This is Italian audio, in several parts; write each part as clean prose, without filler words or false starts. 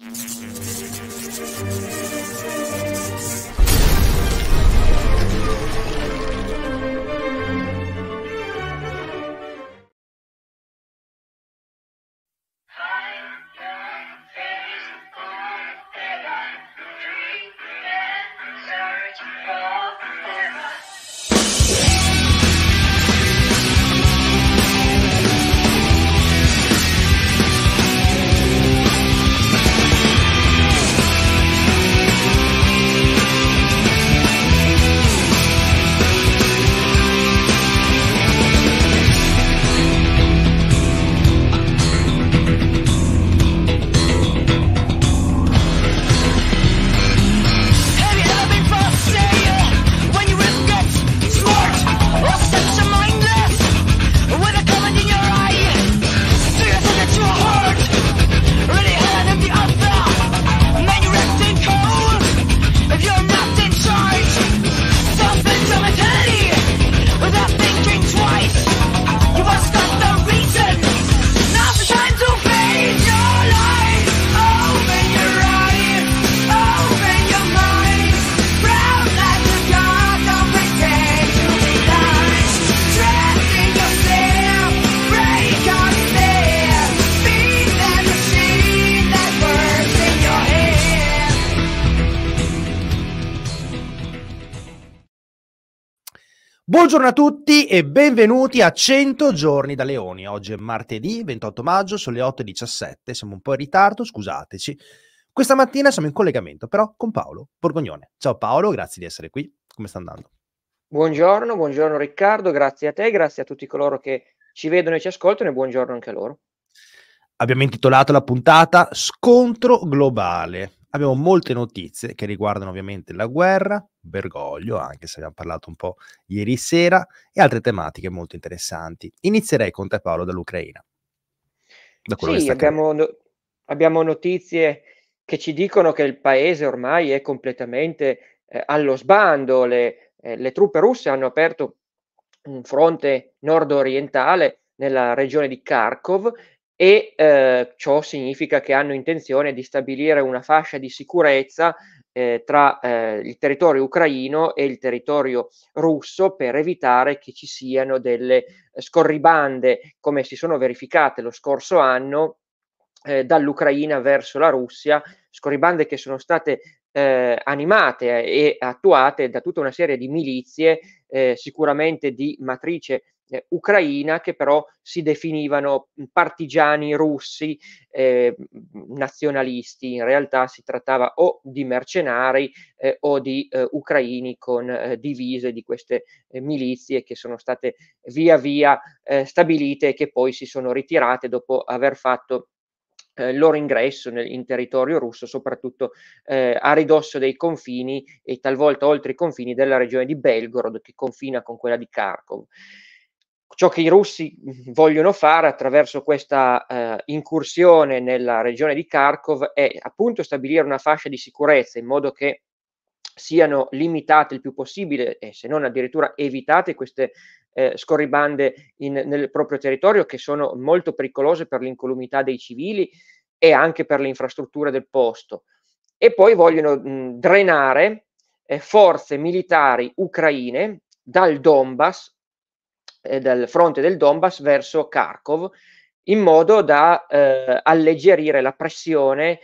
Buongiorno a tutti e benvenuti a 100 giorni da Leoni. Oggi è martedì 28 maggio, sono le 8:17, siamo un po' in ritardo, scusateci. Questa mattina siamo in collegamento però con Paolo Borgognone. Ciao Paolo, grazie di essere qui. Come sta andando? Buongiorno Riccardo, grazie a te, grazie a tutti coloro che ci vedono e ci ascoltano e buongiorno anche a loro. Abbiamo intitolato la puntata Scontro globale. Abbiamo molte notizie che riguardano ovviamente la guerra, Bergoglio, anche se abbiamo parlato un po' ieri sera, e altre tematiche molto interessanti. Inizierei con te Paolo dall'Ucraina. Da quello che Sì, sta accadendo. abbiamo notizie che ci dicono che il paese ormai è completamente allo sbando. Le truppe russe hanno aperto un fronte nord-orientale nella regione di Kharkov e ciò significa che hanno intenzione di stabilire una fascia di sicurezza tra il territorio ucraino e il territorio russo per evitare che ci siano delle scorribande come si sono verificate lo scorso anno dall'Ucraina verso la Russia, scorribande che sono state animate e attuate da tutta una serie di milizie sicuramente di matrice ucraina, che però si definivano partigiani russi nazionalisti. In realtà si trattava o di mercenari o di ucraini con divise di queste milizie che sono state via via stabilite e che poi si sono ritirate dopo aver fatto il loro ingresso in territorio russo, soprattutto a ridosso dei confini e talvolta oltre i confini della regione di Belgorod, che confina con quella di Kharkov. Ciò che i russi vogliono fare attraverso questa incursione nella regione di Kharkov è appunto stabilire una fascia di sicurezza in modo che siano limitate il più possibile e se non addirittura evitate queste scorribande nel proprio territorio, che sono molto pericolose per l'incolumità dei civili e anche per le infrastrutture del posto. E poi vogliono drenare forze militari ucraine dal Donbass, dal fronte del Donbass verso Kharkov, in modo da alleggerire la pressione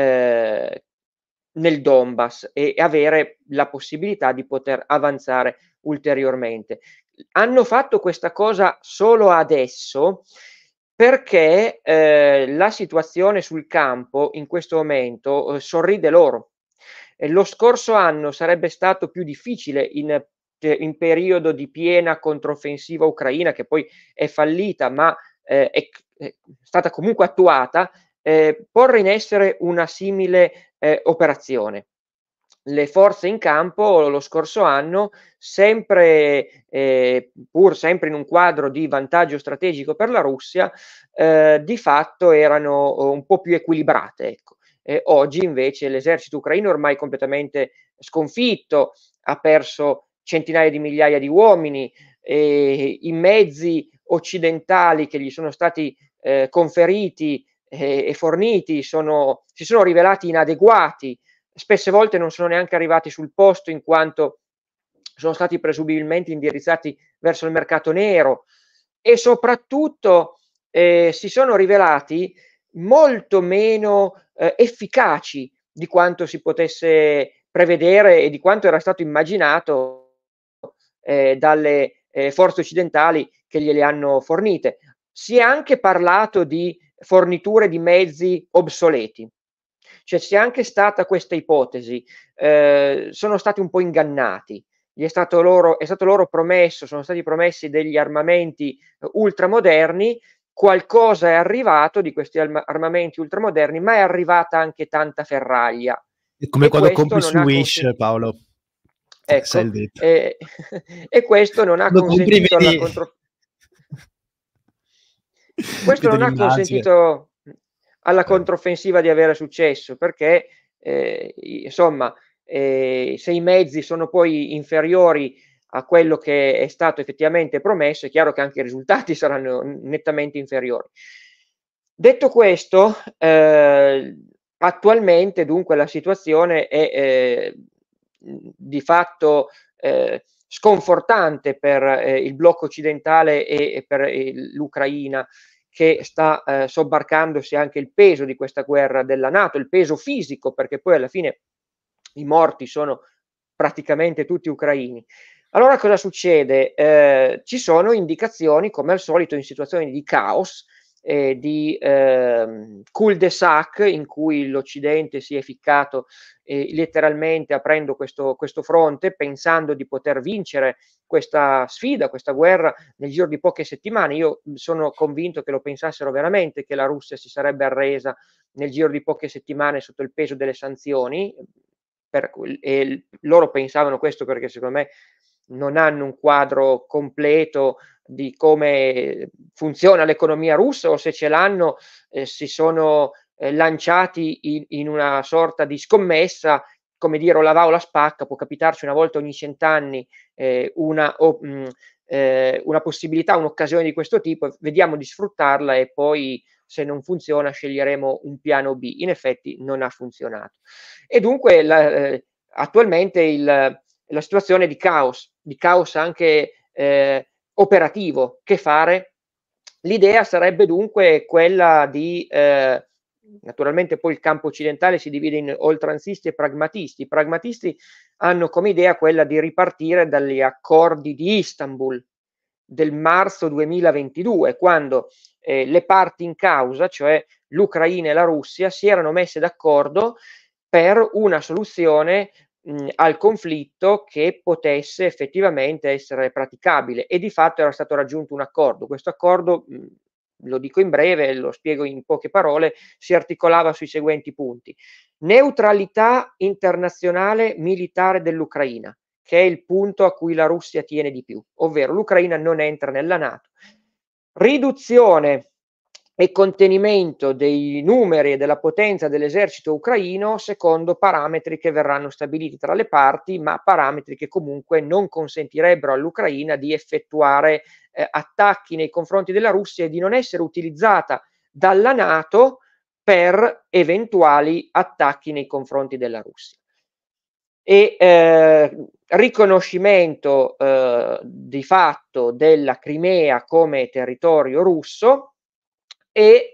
nel Donbass e avere la possibilità di poter avanzare ulteriormente. Hanno fatto questa cosa solo adesso perché la situazione sul campo in questo momento sorride loro. Lo scorso anno sarebbe stato più difficile in periodo di piena controffensiva ucraina, che poi è fallita, ma è stata comunque attuata, porre in essere una simile operazione. Le forze in campo lo scorso anno, sempre pur sempre in un quadro di vantaggio strategico per la Russia, di fatto erano un po' più equilibrate, ecco. Oggi invece l'esercito ucraino è ormai completamente sconfitto, ha perso centinaia di migliaia di uomini, i mezzi occidentali che gli sono stati conferiti e forniti si sono rivelati inadeguati, spesse volte non sono neanche arrivati sul posto in quanto sono stati presumibilmente indirizzati verso il mercato nero e soprattutto si sono rivelati molto meno efficaci di quanto si potesse prevedere e di quanto era stato immaginato dalle forze occidentali che gliele hanno fornite. Si è anche parlato di forniture di mezzi obsoleti. Cioè c'è anche stata questa ipotesi, sono stati un po' ingannati. È stato loro promesso, sono stati promessi degli armamenti ultramoderni, qualcosa è arrivato di questi armamenti ultramoderni, ma è arrivata anche tanta ferraglia È come e quando questo compri non su ha Wish, Paolo. Sai ecco, il detto. e questo non ha Quando compri consentito alla vedi contro questo vedo non ha l'immagine. consentito alla Eh. controffensiva di avere successo perché, insomma, se i mezzi sono poi inferiori a quello che è stato effettivamente promesso, è chiaro che anche i risultati saranno nettamente inferiori. Detto questo, attualmente dunque la situazione è, di fatto, sconfortante per, il blocco occidentale e per l'Ucraina che sta, sobbarcandosi anche il peso di questa guerra della NATO, il peso fisico, perché poi alla fine i morti sono praticamente tutti ucraini. Allora cosa succede? Ci sono indicazioni, come al solito in situazioni di caos, di cul-de-sac in cui l'Occidente si è ficcato letteralmente aprendo questo fronte, pensando di poter vincere questa sfida, questa guerra nel giro di poche settimane. Io sono convinto che lo pensassero veramente, che la Russia si sarebbe arresa nel giro di poche settimane sotto il peso delle sanzioni, e loro pensavano questo perché secondo me non hanno un quadro completo di come funziona l'economia russa o se ce l'hanno si sono lanciati in una sorta di scommessa, come dire o la va o la spacca, può capitarci una volta ogni 100 anni una possibilità, un'occasione di questo tipo, vediamo di sfruttarla e poi se non funziona sceglieremo un piano B. In effetti non ha funzionato. E dunque attualmente la situazione è di caos anche operativo. Che fare? L'idea sarebbe dunque quella di naturalmente poi il campo occidentale si divide in oltranzisti e pragmatisti. I pragmatisti hanno come idea quella di ripartire dagli accordi di Istanbul del marzo 2022, quando le parti in causa, cioè l'Ucraina e la Russia, si erano messe d'accordo per una soluzione al conflitto che potesse effettivamente essere praticabile e di fatto era stato raggiunto un accordo. Questo accordo, lo dico in breve, lo spiego in poche parole, si articolava sui seguenti punti: neutralità internazionale militare dell'Ucraina, che è il punto a cui la Russia tiene di più, ovvero l'Ucraina non entra nella NATO. Riduzione e contenimento dei numeri e della potenza dell'esercito ucraino secondo parametri che verranno stabiliti tra le parti, ma parametri che comunque non consentirebbero all'Ucraina di effettuare attacchi nei confronti della Russia e di non essere utilizzata dalla NATO per eventuali attacchi nei confronti della Russia. E riconoscimento di fatto della Crimea come territorio russo e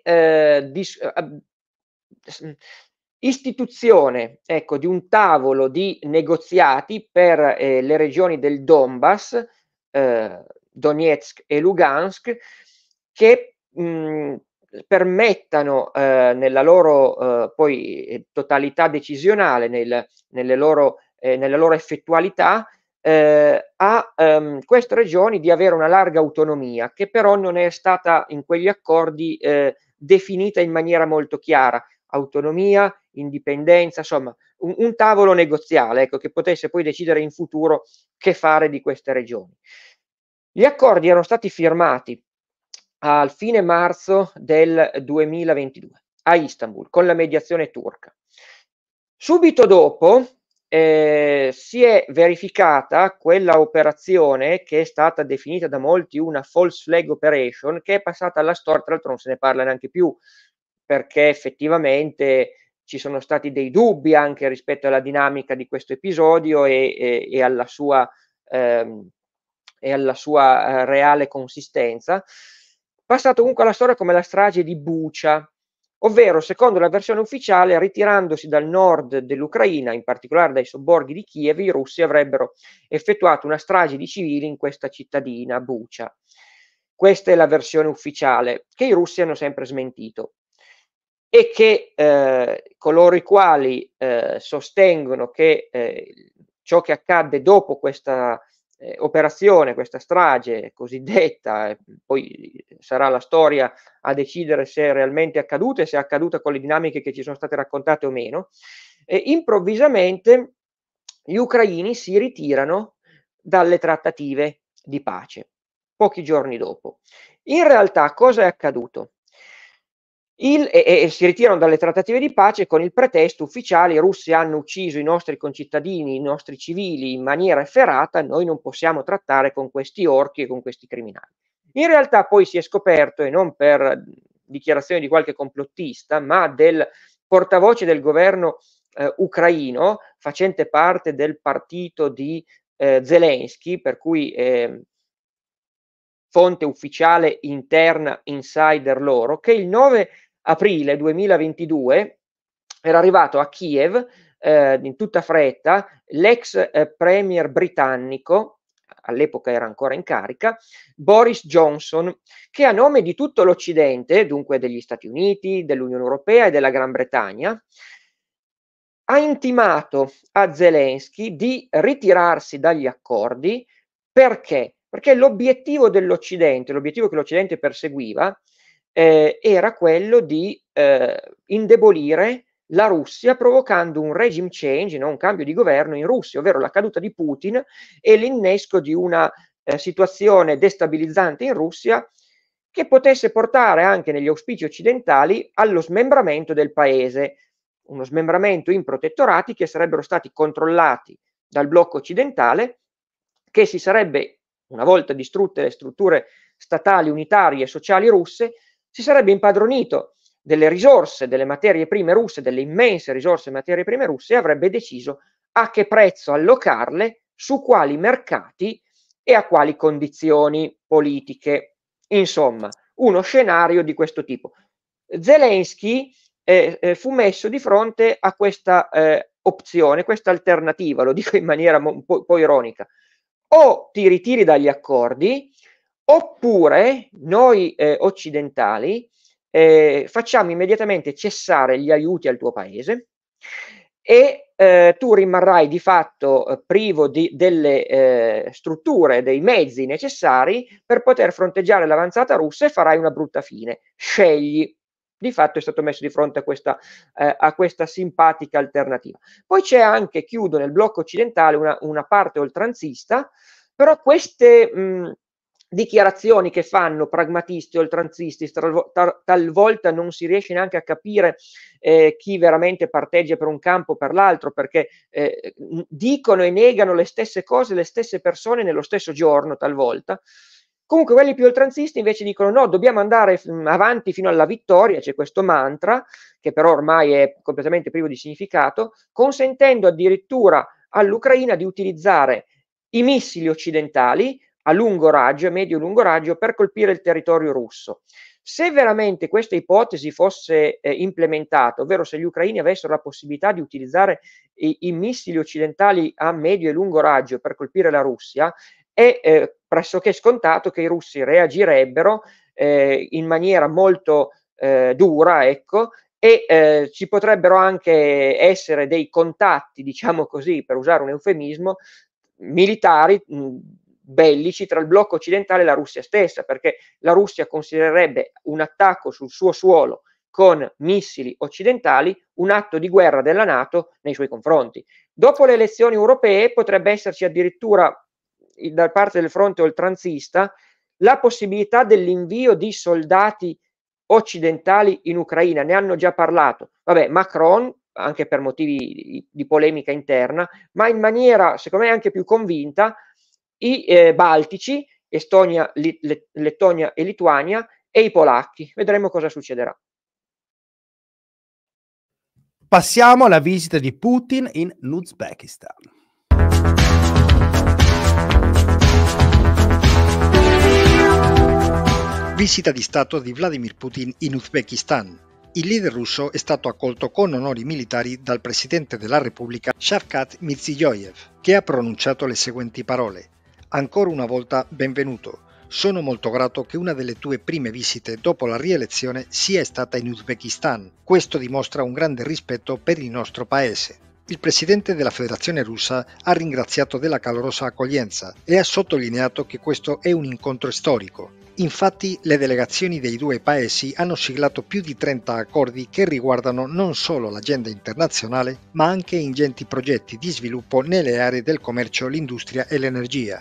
istituzione, ecco, di un tavolo di negoziati per le regioni del Donbass, Donetsk e Lugansk, che permettano nella loro poi totalità decisionale, nella loro effettualità, a queste regioni di avere una larga autonomia, che però non è stata in quegli accordi definita in maniera molto chiara. Autonomia, indipendenza, insomma un tavolo negoziale, ecco, che potesse poi decidere in futuro che fare di queste regioni. Gli accordi erano stati firmati al fine marzo del 2022 a Istanbul con la mediazione turca. Subito dopo si è verificata quella operazione che è stata definita da molti una false flag operation, che è passata alla storia, tra l'altro non se ne parla neanche più, perché effettivamente ci sono stati dei dubbi anche rispetto alla dinamica di questo episodio e alla sua, ehm, reale consistenza. Passato comunque alla storia come la strage di Bucha, ovvero, secondo la versione ufficiale, ritirandosi dal nord dell'Ucraina, in particolare dai sobborghi di Kiev, i russi avrebbero effettuato una strage di civili in questa cittadina, Bucha. Questa è la versione ufficiale, che i russi hanno sempre smentito e che coloro i quali sostengono che ciò che accadde dopo questa operazione, questa strage cosiddetta, poi sarà la storia a decidere se è realmente accaduta e se è accaduta con le dinamiche che ci sono state raccontate o meno, improvvisamente gli ucraini si ritirano dalle trattative di pace, pochi giorni dopo. In realtà cosa è accaduto? Si ritirano dalle trattative di pace con il pretesto ufficiale: i russi hanno ucciso i nostri concittadini, i nostri civili in maniera efferata, noi non possiamo trattare con questi orchi e con questi criminali. In realtà poi si è scoperto, e non per dichiarazione di qualche complottista, ma del portavoce del governo ucraino, facente parte del partito di Zelensky, per cui fonte ufficiale interna, insider loro, che il 9 aprile 2022 era arrivato a Kiev in tutta fretta l'ex premier britannico, all'epoca era ancora in carica, Boris Johnson, che a nome di tutto l'Occidente, dunque degli Stati Uniti, dell'Unione Europea e della Gran Bretagna, ha intimato a Zelensky di ritirarsi dagli accordi. Perché? Perché l'obiettivo dell'Occidente, l'obiettivo che l'Occidente perseguiva, era quello di indebolire la Russia, provocando un regime change, no, un cambio di governo in Russia, ovvero la caduta di Putin e l'innesco di una situazione destabilizzante in Russia, che potesse portare anche negli auspici occidentali allo smembramento del paese, uno smembramento in protettorati che sarebbero stati controllati dal blocco occidentale, che si sarebbe, una volta distrutte le strutture statali, unitarie e sociali russe, si sarebbe impadronito delle risorse, delle materie prime russe, delle immense risorse materie prime russe, e avrebbe deciso a che prezzo allocarle, su quali mercati e a quali condizioni politiche. Insomma, uno scenario di questo tipo. Zelensky fu messo di fronte a questa opzione, questa alternativa, lo dico in maniera un po' ironica: o ti ritiri dagli accordi, oppure noi occidentali facciamo immediatamente cessare gli aiuti al tuo paese e tu rimarrai di fatto privo delle strutture, dei mezzi necessari per poter fronteggiare l'avanzata russa e farai una brutta fine. Scegli. Di fatto è stato messo di fronte a questa simpatica alternativa. Poi c'è anche, chiudo, nel blocco occidentale una parte oltranzista, però queste dichiarazioni che fanno pragmatisti, oltranzisti, talvolta non si riesce neanche a capire chi veramente parteggia per un campo o per l'altro, perché dicono e negano le stesse cose le stesse persone nello stesso giorno talvolta. Comunque quelli più oltranzisti invece dicono no, dobbiamo andare avanti fino alla vittoria, c'è questo mantra che però ormai è completamente privo di significato, consentendo addirittura all'Ucraina di utilizzare i missili occidentali a lungo raggio, a medio-lungo raggio, per colpire il territorio russo. Se veramente questa ipotesi fosse implementata, ovvero se gli ucraini avessero la possibilità di utilizzare i missili occidentali a medio e lungo raggio per colpire la Russia, è pressoché scontato che i russi reagirebbero in maniera molto dura, ecco, e ci potrebbero anche essere dei contatti, diciamo così, per usare un eufemismo, militari bellici tra il blocco occidentale e la Russia stessa, perché la Russia considererebbe un attacco sul suo suolo con missili occidentali un atto di guerra della NATO nei suoi confronti. Dopo le elezioni europee potrebbe esserci addirittura da parte del fronte oltranzista la possibilità dell'invio di soldati occidentali in Ucraina. Ne hanno già parlato. Vabbè, Macron, anche per motivi di polemica interna, ma in maniera secondo me anche più convinta, i baltici, Estonia, Lettonia e Lituania, e i polacchi. Vedremo cosa succederà. Passiamo alla visita di Putin in Uzbekistan. Visita di Stato di Vladimir Putin in Uzbekistan. Il leader russo è stato accolto con onori militari dal presidente della Repubblica Shavkat Mirziyoyev, che ha pronunciato le seguenti parole: "Ancora una volta benvenuto. Sono molto grato che una delle tue prime visite dopo la rielezione sia stata in Uzbekistan. Questo dimostra un grande rispetto per il nostro paese." Il presidente della Federazione Russa ha ringraziato della calorosa accoglienza e ha sottolineato che questo è un incontro storico. Infatti, le delegazioni dei due paesi hanno siglato più di 30 accordi che riguardano non solo l'agenda internazionale, ma anche ingenti progetti di sviluppo nelle aree del commercio, l'industria e l'energia.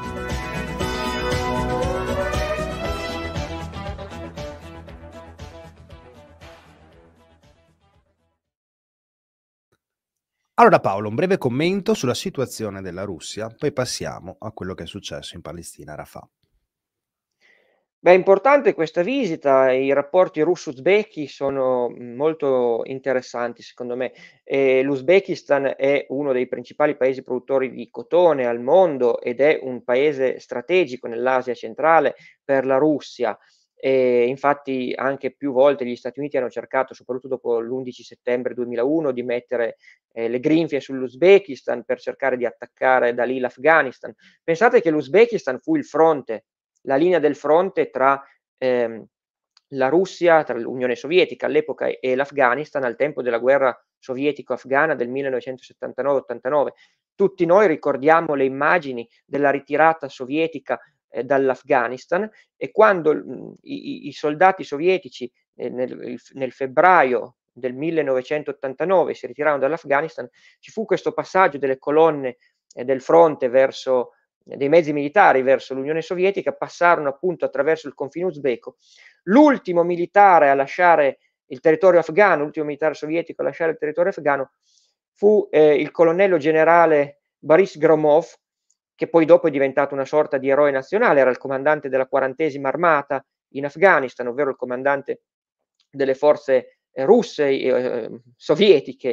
Allora Paolo, un breve commento sulla situazione della Russia, poi passiamo a quello che è successo in Palestina a Rafah. Beh, è importante questa visita, i rapporti russo-uzbeki sono molto interessanti secondo me. L'Uzbekistan è uno dei principali paesi produttori di cotone al mondo ed è un paese strategico nell'Asia centrale per la Russia. Infatti anche più volte gli Stati Uniti hanno cercato, soprattutto dopo l'11 settembre 2001, di mettere le grinfie sull'Uzbekistan per cercare di attaccare da lì l'Afghanistan. Pensate che l'Uzbekistan fu il fronte, la linea del fronte tra la Russia, tra l'Unione Sovietica all'epoca e l'Afghanistan al tempo della guerra sovietico-afghana del 1979-89. Tutti noi ricordiamo le immagini della ritirata sovietica dall'Afghanistan, e quando i soldati sovietici nel febbraio del 1989 si ritirarono dall'Afghanistan, ci fu questo passaggio delle colonne del fronte verso dei mezzi militari verso l'Unione Sovietica, passarono appunto attraverso il confine uzbeko. L'ultimo militare a lasciare il territorio afghano, l'ultimo militare sovietico a lasciare il territorio afghano fu il colonnello generale Boris Gromov, che poi dopo è diventato una sorta di eroe nazionale, era il comandante della 40ª armata in Afghanistan, ovvero il comandante delle forze russe, sovietiche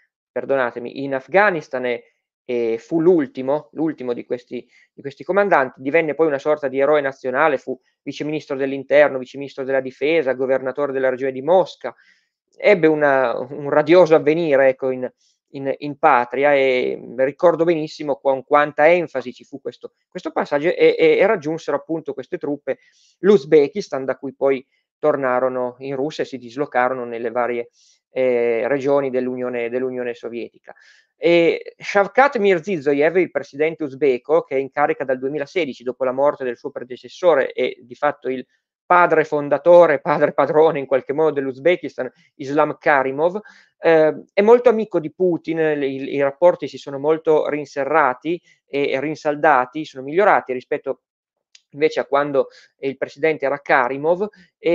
in Afghanistan, e fu l'ultimo di questi comandanti, divenne poi una sorta di eroe nazionale, fu vice ministro dell'interno, vice ministro della difesa, governatore della regione di Mosca, ebbe un radioso avvenire, ecco, in patria, e ricordo benissimo con quanta enfasi ci fu questo passaggio, e raggiunsero appunto queste truppe l'Uzbekistan, da cui poi tornarono in Russia e si dislocarono nelle varie regioni dell'Unione Sovietica. Shavkat Mirziyoyev, il presidente uzbeko, che è in carica dal 2016 dopo la morte del suo predecessore e di fatto il padre fondatore, padre padrone in qualche modo dell'Uzbekistan, Islam Karimov, è molto amico di Putin, i rapporti si sono molto rinserrati e rinsaldati, sono migliorati rispetto invece a quando il presidente era Karimov,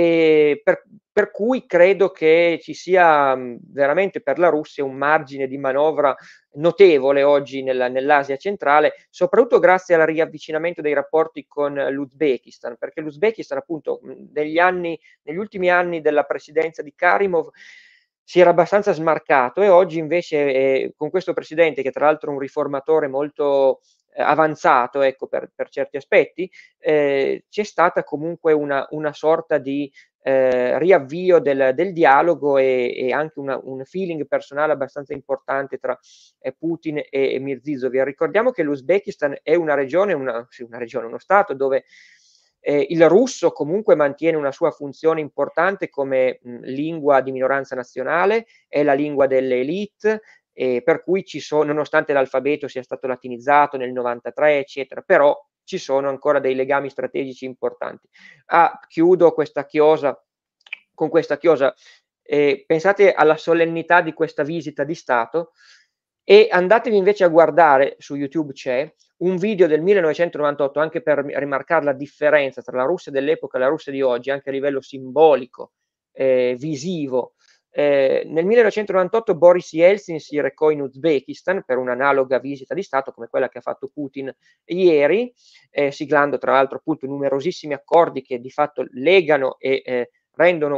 per cui credo che ci sia veramente per la Russia un margine di manovra notevole oggi nell'Asia centrale, soprattutto grazie al riavvicinamento dei rapporti con l'Uzbekistan, perché l'Uzbekistan appunto negli ultimi anni della presidenza di Karimov si era abbastanza smarcato, e oggi invece con questo presidente, che tra l'altro è un riformatore molto avanzato, ecco, per certi aspetti, c'è stata comunque una sorta di riavvio del dialogo, e anche un feeling personale abbastanza importante tra Putin e Mirziyoyev. Ricordiamo che l'Uzbekistan è una regione, uno stato dove il russo comunque mantiene una sua funzione importante come lingua di minoranza nazionale, è la lingua delle élite, per cui nonostante l'alfabeto sia stato latinizzato nel 93, eccetera, però ci sono ancora dei legami strategici importanti. Chiudo questa chiosa con questa chiosa. Pensate alla solennità di questa visita di Stato, e andatevi invece a guardare, su YouTube c'è un video del 1998, anche per rimarcare la differenza tra la Russia dell'epoca e la Russia di oggi, anche a livello simbolico, visivo. Nel 1998 Boris Yeltsin si recò in Uzbekistan per un'analoga visita di Stato come quella che ha fatto Putin ieri, siglando tra l'altro appunto numerosissimi accordi che di fatto legano e rendono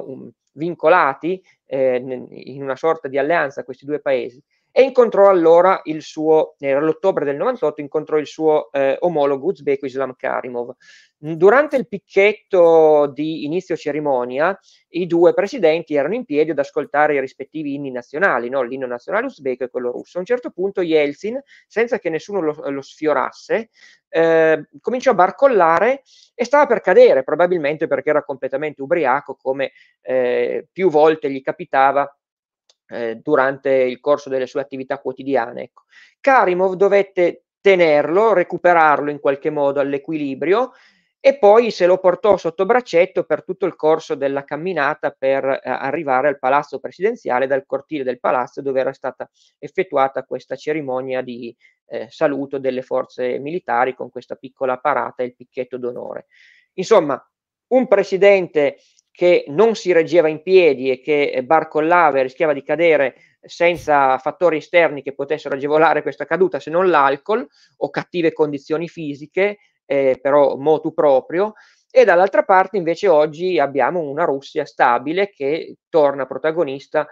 vincolati in una sorta di alleanza questi due paesi, e incontrò allora il suo, era l'ottobre del 98, incontrò il suo omologo uzbeko Islam Karimov. Durante il picchetto di inizio cerimonia, i due presidenti erano in piedi ad ascoltare i rispettivi inni nazionali, no? L'inno nazionale uzbeko e quello russo. A un certo punto Yeltsin, senza che nessuno lo sfiorasse, cominciò a barcollare e stava per cadere, probabilmente perché era completamente ubriaco, come più volte gli capitava durante il corso delle sue attività quotidiane. Ecco. Karimov dovette tenerlo, recuperarlo in qualche modo all'equilibrio, e poi se lo portò sotto braccetto per tutto il corso della camminata per arrivare al palazzo presidenziale, dal cortile del palazzo dove era stata effettuata questa cerimonia di saluto delle forze militari con questa piccola parata e il picchetto d'onore. Insomma, un presidente che non si reggeva in piedi e che barcollava e rischiava di cadere senza fattori esterni che potessero agevolare questa caduta, se non l'alcol o cattive condizioni fisiche, però motu proprio. E dall'altra parte invece oggi abbiamo una Russia stabile che torna protagonista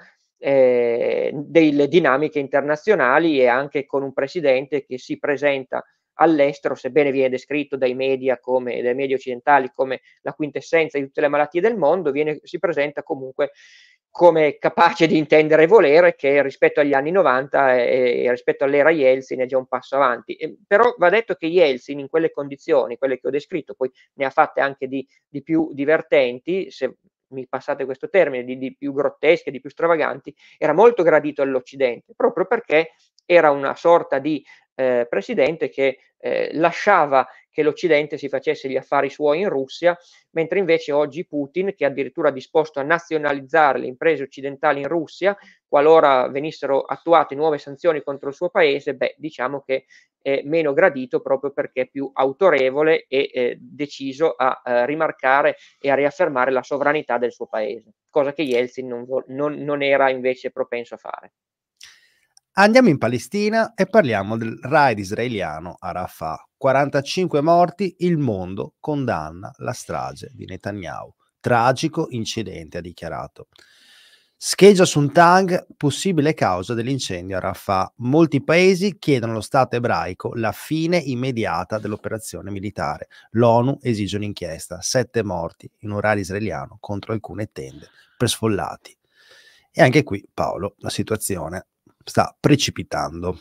delle dinamiche internazionali, e anche con un presidente che si presenta all'estero, sebbene viene descritto dai media occidentali come la quintessenza di tutte le malattie del mondo, si presenta comunque come capace di intendere e volere, che rispetto agli anni 90 e rispetto all'era Yeltsin è già un passo avanti. Però va detto che Yeltsin in quelle condizioni, quelle che ho descritto, poi ne ha fatte anche di più divertenti, se mi passate questo termine, di più grottesche, di più stravaganti, era molto gradito all'Occidente, proprio perché era una sorta di presidente che lasciava che l'Occidente si facesse gli affari suoi in Russia, mentre invece oggi Putin, che è addirittura disposto a nazionalizzare le imprese occidentali in Russia, qualora venissero attuate nuove sanzioni contro il suo paese, diciamo che è meno gradito, proprio perché è più autorevole e deciso a rimarcare e a riaffermare la sovranità del suo paese, cosa che Yeltsin non era invece propenso a fare. Andiamo in Palestina e parliamo del raid israeliano a Rafah. 45 morti, il mondo condanna la strage di Netanyahu. Tragico incidente, ha dichiarato. Scheggia Suntang, possibile causa dell'incendio a Rafah. Molti paesi chiedono allo Stato ebraico la fine immediata dell'operazione militare. L'ONU esige un'inchiesta. 7 morti in un raid israeliano contro alcune tende per sfollati. E anche qui, Paolo, la situazione sta precipitando.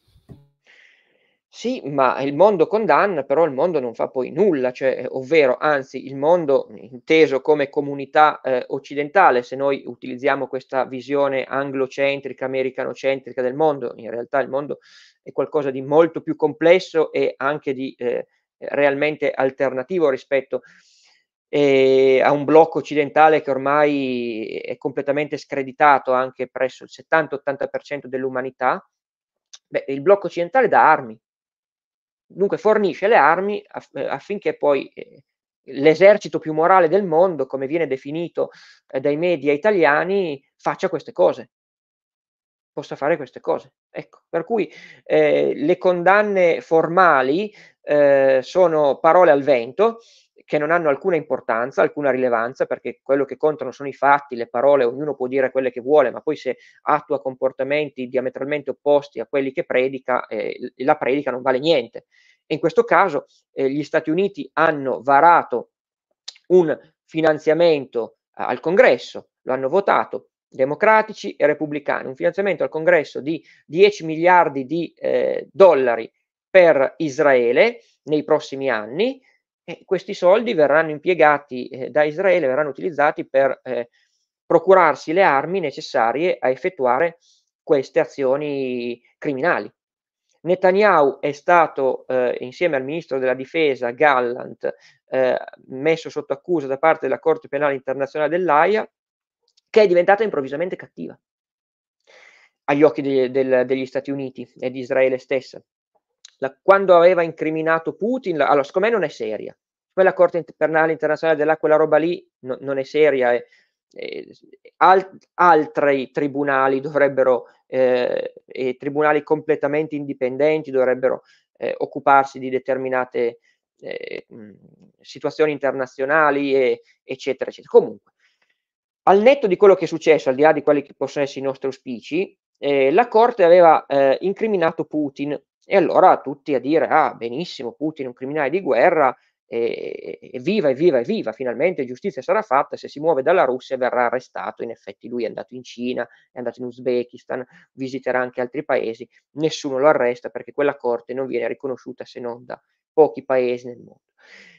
Sì, ma il mondo condanna, però il mondo non fa poi nulla, cioè, ovvero, anzi, il mondo inteso come comunità occidentale, se noi utilizziamo questa visione anglocentrica, americanocentrica del mondo, in realtà il mondo è qualcosa di molto più complesso e anche di realmente alternativo rispetto a un blocco occidentale che ormai è completamente screditato anche presso il 70-80% dell'umanità. Il blocco occidentale dà armi. Dunque fornisce le armi affinché poi l'esercito più morale del mondo, come viene definito dai media italiani, faccia queste cose, possa fare queste cose. Ecco, per cui le condanne formali sono parole al vento, che non hanno alcuna importanza, alcuna rilevanza, perché quello che contano sono i fatti, le parole, ognuno può dire quelle che vuole, ma poi se attua comportamenti diametralmente opposti a quelli che predica, la predica non vale niente. E in questo caso gli Stati Uniti hanno varato un finanziamento al Congresso, lo hanno votato democratici e repubblicani, un finanziamento al Congresso di 10 miliardi di dollari per Israele nei prossimi anni, e questi soldi verranno impiegati da Israele, verranno utilizzati per procurarsi le armi necessarie a effettuare queste azioni criminali. Netanyahu è stato, insieme al ministro della difesa Gallant, messo sotto accusa da parte della Corte Penale Internazionale dell'Aia, che è diventata improvvisamente cattiva agli occhi degli Stati Uniti e di Israele stessa. Quando aveva incriminato Putin, allora secondo me non è seria. Quella Corte Penale Internazionale quella roba lì non è seria, altri tribunali dovrebbero, e tribunali completamente indipendenti dovrebbero occuparsi di determinate situazioni internazionali, eccetera, eccetera. Comunque, al netto di quello che è successo, al di là di quelli che possono essere i nostri auspici, la Corte aveva incriminato Putin, e allora tutti a dire: "Ah, benissimo, Putin è un criminale di guerra, evviva, evviva, evviva, finalmente giustizia sarà fatta, se si muove dalla Russia verrà arrestato". In effetti lui è andato in Cina, è andato in Uzbekistan, visiterà anche altri paesi, nessuno lo arresta perché quella Corte non viene riconosciuta se non da pochi paesi nel mondo.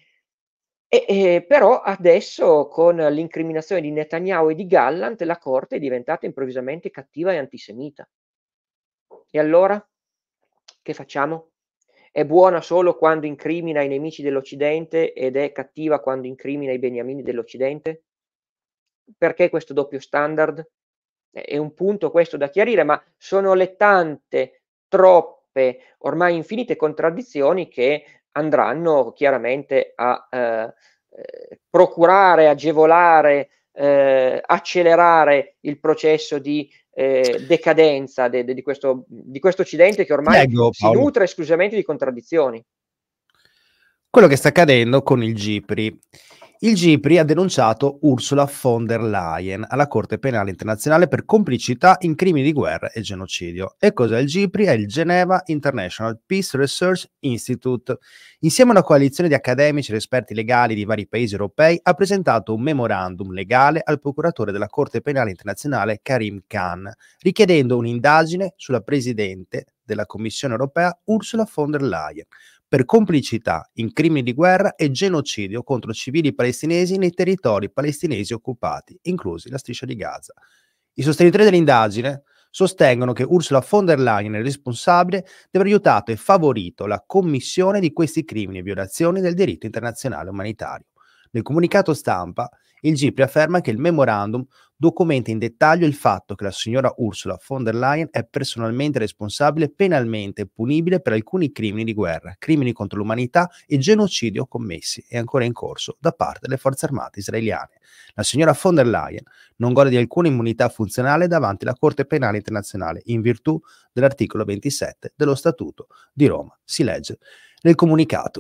Però adesso con l'incriminazione di Netanyahu e di Gallant la Corte è diventata improvvisamente cattiva e antisemita. E allora? Che facciamo? È buona solo quando incrimina i nemici dell'Occidente ed è cattiva quando incrimina i beniamini dell'Occidente? Perché questo doppio standard? È un punto questo da chiarire, ma sono le tante, troppe, ormai infinite contraddizioni che andranno chiaramente a procurare, agevolare, accelerare il processo di decadenza di questo Occidente che ormai Leggo, si Paolo, nutre esclusivamente di contraddizioni. quello che sta accadendo con il GIPRI. Il GIPRI ha denunciato Ursula von der Leyen alla Corte Penale Internazionale per complicità in crimini di guerra e genocidio. E cos'è il GIPRI? È il Geneva International Peace Research Institute. Insieme a una coalizione di accademici ed esperti legali di vari paesi europei, ha presentato un memorandum legale al procuratore della Corte Penale Internazionale Karim Khan, richiedendo un'indagine sulla presidente della Commissione europea Ursula von der Leyen per complicità in crimini di guerra e genocidio contro civili palestinesi nei territori palestinesi occupati, inclusi la striscia di Gaza. I sostenitori dell'indagine sostengono che Ursula von der Leyen, il responsabile, deve aver aiutato e favorito la commissione di questi crimini e violazioni del diritto internazionale umanitario. Nel comunicato stampa, il GIPRI afferma che il memorandum documenta in dettaglio il fatto che la signora Ursula von der Leyen è personalmente responsabile penalmente punibile per alcuni crimini di guerra, crimini contro l'umanità e genocidio commessi e ancora in corso da parte delle forze armate israeliane. La signora von der Leyen non gode di alcuna immunità funzionale davanti alla Corte Penale Internazionale in virtù dell'articolo 27 dello Statuto di Roma. Si legge nel comunicato.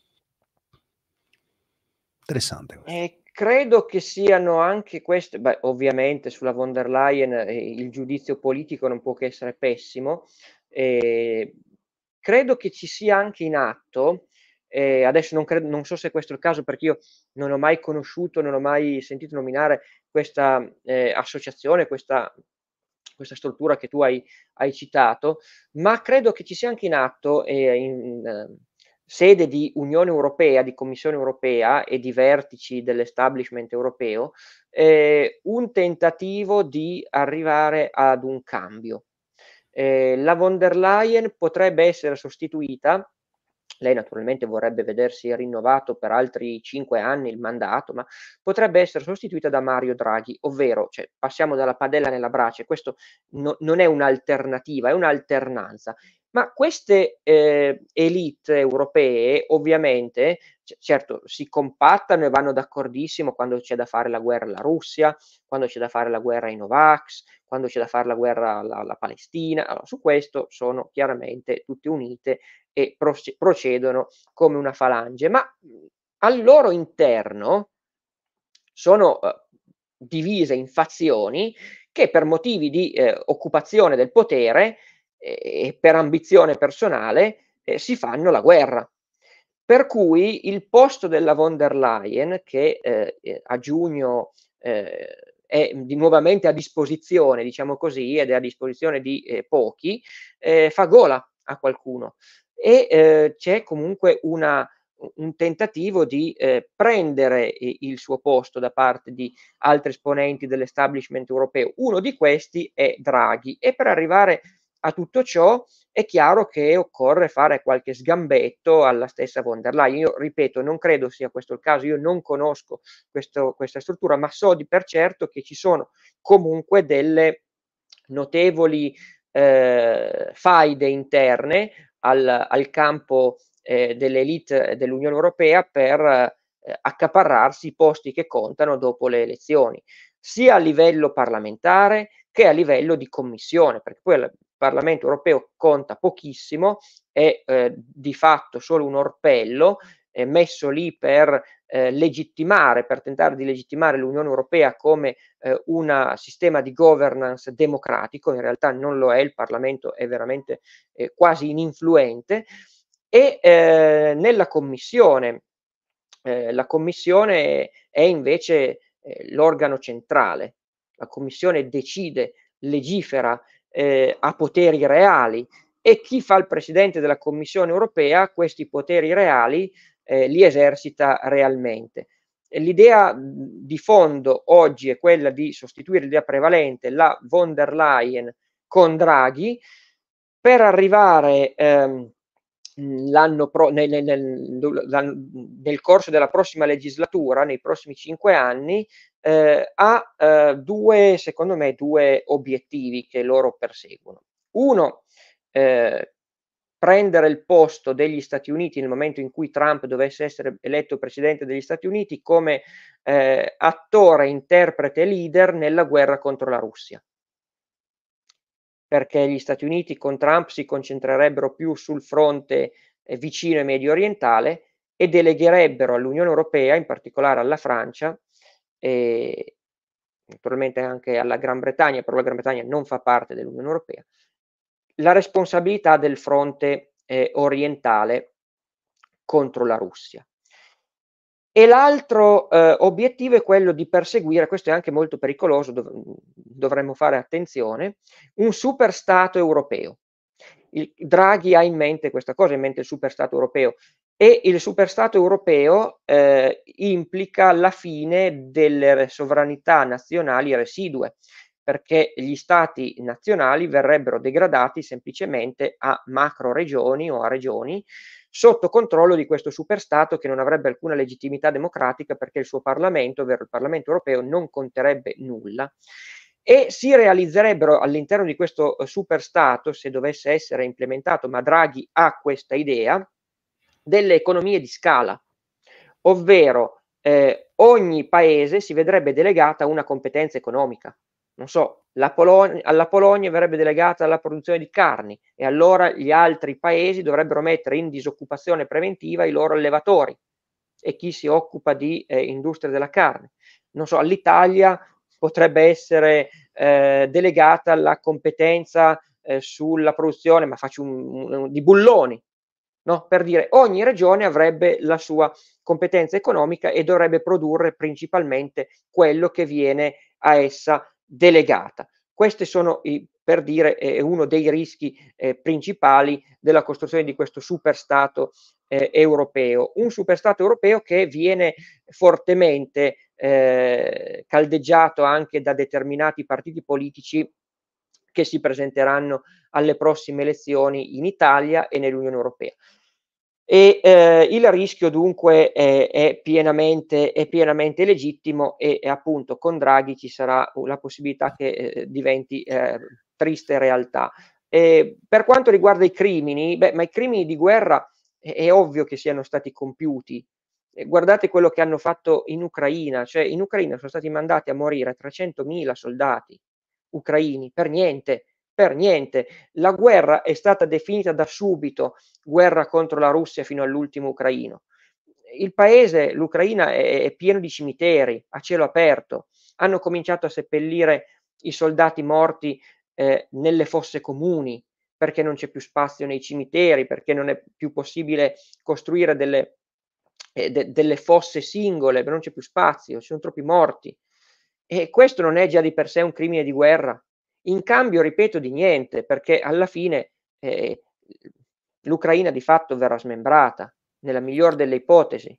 Interessante questo. Credo che siano anche queste, beh, ovviamente sulla von der Leyen il giudizio politico non può che essere pessimo. Credo che ci sia anche in atto, adesso non so se questo è il caso perché io non ho mai conosciuto, non ho mai sentito nominare questa associazione, questa struttura che tu hai citato, ma credo che ci sia anche in atto in sede di Unione Europea, di Commissione Europea e di vertici dell'establishment europeo, un tentativo di arrivare ad un cambio. La von der Leyen potrebbe essere sostituita, lei naturalmente vorrebbe vedersi rinnovato per altri 5 anni il mandato, ma potrebbe essere sostituita da Mario Draghi, ovvero, cioè, passiamo dalla padella nella brace, questo non è un'alternativa, è un'alternanza. Ma queste élite europee ovviamente, certo, si compattano e vanno d'accordissimo quando c'è da fare la guerra alla Russia, quando c'è da fare la guerra ai Novax, quando c'è da fare la guerra alla Palestina. Allora, su questo sono chiaramente tutte unite e procedono come una falange, ma al loro interno sono divise in fazioni che per motivi di occupazione del potere e per ambizione personale si fanno la guerra. Per cui il posto della von der Leyen, che a giugno è nuovamente a disposizione, diciamo così, ed è a disposizione di pochi, fa gola a qualcuno. E c'è comunque un tentativo di prendere il suo posto da parte di altri esponenti dell'establishment europeo. Uno di questi è Draghi e per arrivare a tutto ciò è chiaro che occorre fare qualche sgambetto alla stessa von der Leyen. Io ripeto, non credo sia questo il caso, io non conosco questa struttura, ma so di per certo che ci sono comunque delle notevoli faide interne al campo dell'élite dell'Unione Europea per accaparrarsi i posti che contano dopo le elezioni, sia a livello parlamentare che a livello di commissione, perché poi il Parlamento europeo conta pochissimo, è di fatto solo un orpello messo lì per legittimare, per tentare di legittimare l'Unione Europea come un sistema di governance democratico. In realtà non lo è, il Parlamento è veramente quasi ininfluente, e nella Commissione, la Commissione è invece l'organo centrale. La Commissione decide, legifera, ha poteri reali, e chi fa il presidente della Commissione europea questi poteri reali li esercita realmente. L'idea di fondo oggi è quella di sostituire l'idea prevalente, la von der Leyen con Draghi, per arrivare nel corso della prossima legislatura, nei prossimi 5 anni, secondo me, due obiettivi che loro perseguono. Uno, prendere il posto degli Stati Uniti nel momento in cui Trump dovesse essere eletto presidente degli Stati Uniti come attore, interprete e leader nella guerra contro la Russia. Perché gli Stati Uniti con Trump si concentrerebbero più sul fronte vicino e medio orientale, e delegherebbero all'Unione Europea, in particolare alla Francia, e naturalmente anche alla Gran Bretagna, però la Gran Bretagna non fa parte dell'Unione Europea, la responsabilità del fronte orientale contro la Russia. E l'altro obiettivo è quello di perseguire, questo è anche molto pericoloso, dovremmo fare attenzione, un superstato europeo. Draghi ha in mente questa cosa, ha in mente il superstato europeo, e il superstato europeo implica la fine delle sovranità nazionali residue, perché gli stati nazionali verrebbero degradati semplicemente a macro regioni o a regioni sotto controllo di questo superstato, che non avrebbe alcuna legittimità democratica, perché il suo Parlamento, ovvero il Parlamento europeo, non conterebbe nulla, e si realizzerebbero all'interno di questo superstato, se dovesse essere implementato, ma Draghi ha questa idea, delle economie di scala, ovvero ogni paese si vedrebbe delegata una competenza economica. Non so, alla Polonia verrebbe delegata la produzione di carni, e allora gli altri paesi dovrebbero mettere in disoccupazione preventiva i loro allevatori e chi si occupa di industria della carne. Non so, all'Italia potrebbe essere delegata la competenza sulla produzione, ma faccio di bulloni, no? Per dire, ogni regione avrebbe la sua competenza economica e dovrebbe produrre principalmente quello che viene a essa delegata. Questi sono, per dire, uno dei rischi principali della costruzione di questo superstato europeo. Un superstato europeo che viene fortemente caldeggiato anche da determinati partiti politici che si presenteranno alle prossime elezioni in Italia e nell'Unione Europea. E il rischio dunque è pienamente legittimo, e appunto con Draghi ci sarà la possibilità che diventi triste realtà. Per quanto riguarda i crimini, ma i crimini di guerra è ovvio che siano stati compiuti. Guardate quello che hanno fatto in Ucraina, cioè in Ucraina sono stati mandati a morire 300.000 soldati ucraini per niente. Per niente. La guerra è stata definita da subito guerra contro la Russia fino all'ultimo ucraino. Il paese, l'Ucraina, è pieno di cimiteri a cielo aperto. Hanno cominciato a seppellire i soldati morti nelle fosse comuni, perché non c'è più spazio nei cimiteri, perché non è più possibile costruire delle fosse singole, non c'è più spazio, ci sono troppi morti. E questo non è già di per sé un crimine di guerra? In cambio, ripeto, di niente, perché alla fine l'Ucraina di fatto verrà smembrata, nella miglior delle ipotesi.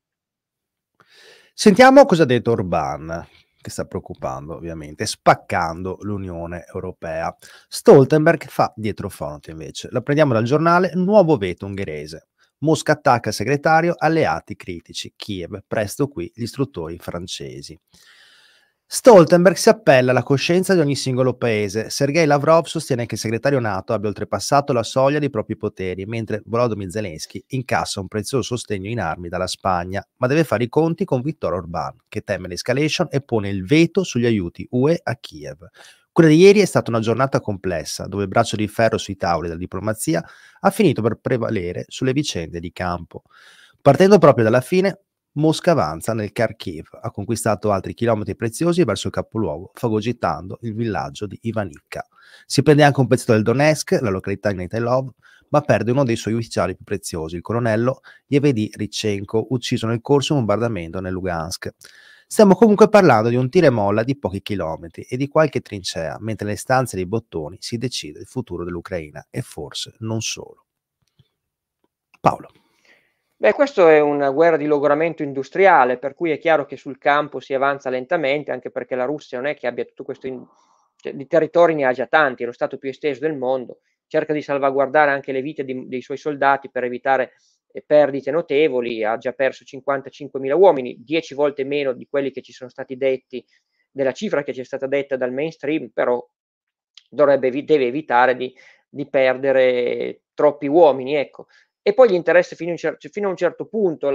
Sentiamo cosa ha detto Orbán, che sta preoccupando ovviamente, spaccando l'Unione Europea. Stoltenberg fa dietrofront invece. La prendiamo dal giornale, nuovo veto ungherese. Mosca attacca il segretario, alleati critici. Kiev, presto qui gli istruttori francesi. Stoltenberg si appella alla coscienza di ogni singolo paese. Sergei Lavrov sostiene che il segretario NATO abbia oltrepassato la soglia dei propri poteri, mentre Volodymyr Zelensky incassa un prezioso sostegno in armi dalla Spagna, ma deve fare i conti con Viktor Orbán, che teme l'escalation e pone il veto sugli aiuti UE a Kiev. Quella di ieri è stata una giornata complessa, dove il braccio di ferro sui tavoli della diplomazia ha finito per prevalere sulle vicende di campo. Partendo proprio dalla fine, Mosca avanza nel Kharkiv, ha conquistato altri chilometri preziosi verso il capoluogo, fagocitando il villaggio di Ivanivka. Si prende anche un pezzo del Donetsk, la località di Netailov, ma perde uno dei suoi ufficiali più preziosi, il colonnello Yevgeny Rychenko, ucciso nel corso di un bombardamento nel Lugansk. Stiamo comunque parlando di un tira e molla di pochi chilometri e di qualche trincea, mentre nelle stanze dei bottoni si decide il futuro dell'Ucraina e forse non solo. Paolo. Beh, questo è una guerra di logoramento industriale, per cui è chiaro che sul campo si avanza lentamente, anche perché la Russia non è che abbia tutto questo cioè, di territori ne ha già tanti, è lo stato più esteso del mondo, cerca di salvaguardare anche le vite dei suoi soldati per evitare perdite notevoli, ha già perso 55.000 uomini, 10 volte meno di quelli che ci sono stati detti, della cifra che ci è stata detta dal mainstream, però deve evitare di perdere troppi uomini, ecco. E poi gli interessa fino a un certo punto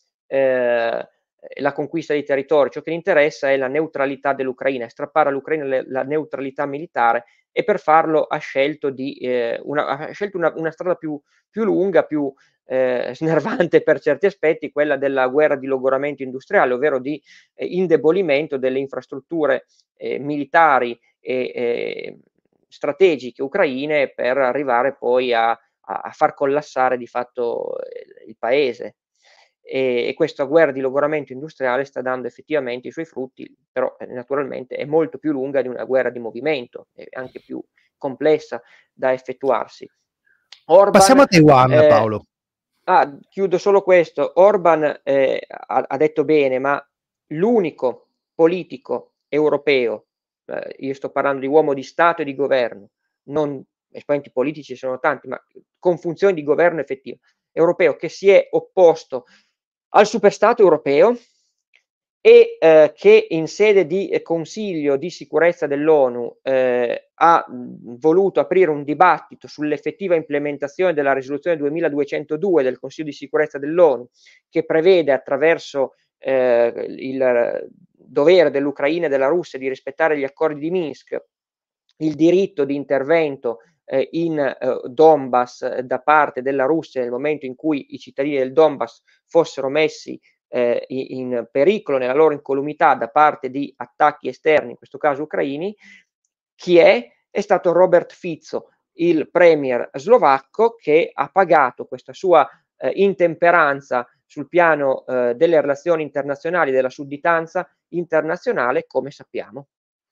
la conquista dei territori. Ciò che gli interessa è la neutralità dell'Ucraina, strappare all'Ucraina la neutralità militare, e per farlo ha scelto una strada più lunga, più snervante per certi aspetti, quella della guerra di logoramento industriale, ovvero di indebolimento delle infrastrutture militari e strategiche ucraine, per arrivare poi a far collassare di fatto il paese. E questa guerra di logoramento industriale sta dando effettivamente i suoi frutti, però naturalmente è molto più lunga di una guerra di movimento, è anche più complessa da effettuarsi. Passiamo a Taiwan, Paolo. Chiudo solo questo. Orban ha detto bene, ma l'unico politico europeo, io sto parlando di uomo di Stato e di governo, non esponenti politici sono tanti, ma con funzioni di governo effettivo, europeo, che si è opposto al superstato europeo e che in sede di Consiglio di sicurezza dell'ONU ha voluto aprire un dibattito sull'effettiva implementazione della risoluzione 2202 del Consiglio di sicurezza dell'ONU, che prevede, attraverso il dovere dell'Ucraina e della Russia di rispettare gli accordi di Minsk, il diritto di intervento in Donbass da parte della Russia nel momento in cui i cittadini del Donbass fossero messi in pericolo nella loro incolumità da parte di attacchi esterni, in questo caso ucraini. Chi è? È stato Robert Fico, il premier slovacco, che ha pagato questa sua intemperanza sul piano delle relazioni internazionali, della sudditanza internazionale, come sappiamo.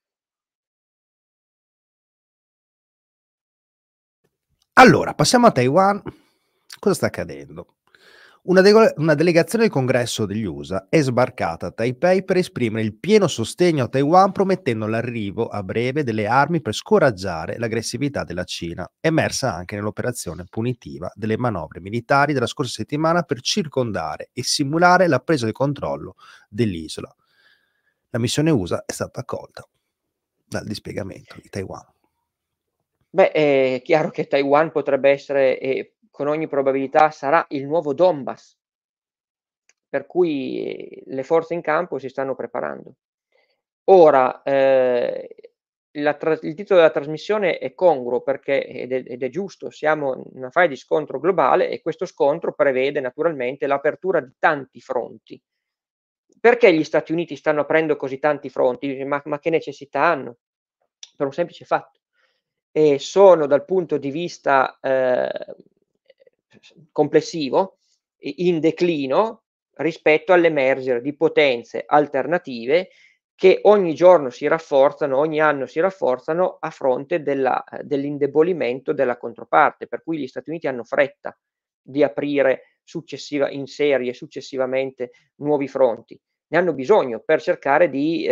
Allora, passiamo a Taiwan. Cosa sta accadendo? Una delegazione del Congresso degli USA è sbarcata a Taipei per esprimere il pieno sostegno a Taiwan, promettendo l'arrivo a breve delle armi per scoraggiare l'aggressività della Cina, emersa anche nell'operazione punitiva delle manovre militari della scorsa settimana per circondare e simulare la presa di controllo dell'isola. La missione USA è stata accolta dal dispiegamento di Taiwan. Beh, è chiaro che Taiwan potrebbe essere, e con ogni probabilità sarà, il nuovo Donbass, per cui le forze in campo si stanno preparando. Ora, il titolo della trasmissione è congruo, perché ed è giusto, siamo in una fase di scontro globale e questo scontro prevede naturalmente l'apertura di tanti fronti. Perché gli Stati Uniti stanno aprendo così tanti fronti? Ma che necessità hanno? Per un semplice fatto: sono, dal punto di vista complessivo, in declino rispetto all'emergere di potenze alternative che ogni giorno si rafforzano, ogni anno si rafforzano a fronte dell'indebolimento della controparte, per cui gli Stati Uniti hanno fretta di aprire in serie successivamente nuovi fronti. Ne hanno bisogno per cercare di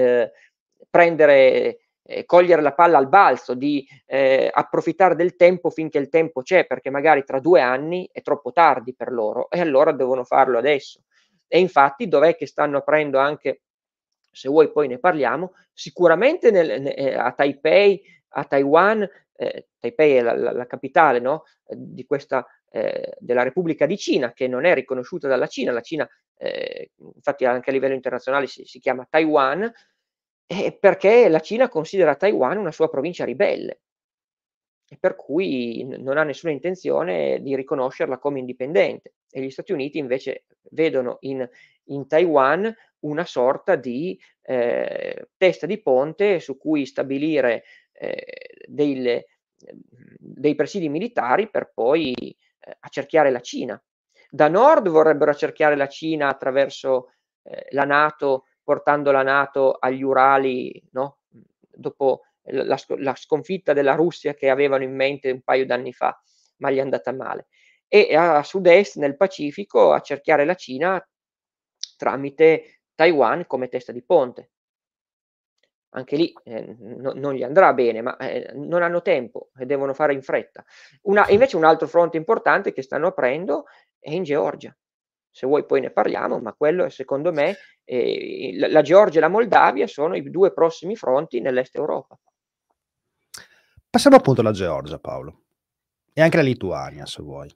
cogliere la palla al balzo, di approfittare del tempo finché il tempo c'è, perché magari tra 2 anni è troppo tardi per loro e allora devono farlo adesso. E infatti dov'è che stanno aprendo anche, se vuoi poi ne parliamo, sicuramente a Taipei, a Taiwan. Taipei è la capitale, no, di questa della Repubblica di Cina, che non è riconosciuta dalla Cina. La Cina infatti anche a livello internazionale si chiama Taiwan, perché la Cina considera Taiwan una sua provincia ribelle. e per cui non ha nessuna intenzione di riconoscerla come indipendente. E gli Stati Uniti invece vedono in Taiwan una sorta di testa di ponte su cui stabilire dei presidi militari per poi accerchiare la Cina. Da nord vorrebbero accerchiare la Cina attraverso la NATO, portando la NATO agli Urali, no? Dopo la sconfitta della Russia che avevano in mente un paio d'anni fa, ma gli è andata male. E a sud-est, nel Pacifico, accerchiare la Cina tramite Taiwan come testa di ponte. Anche lì non gli andrà bene, ma non hanno tempo e devono fare in fretta. Invece un altro fronte importante che stanno aprendo è in Georgia. Se vuoi poi ne parliamo, ma quello è secondo me la Georgia e la Moldavia sono i 2 prossimi fronti nell'est Europa. Passiamo appunto alla Georgia, Paolo, e anche la Lituania, se vuoi.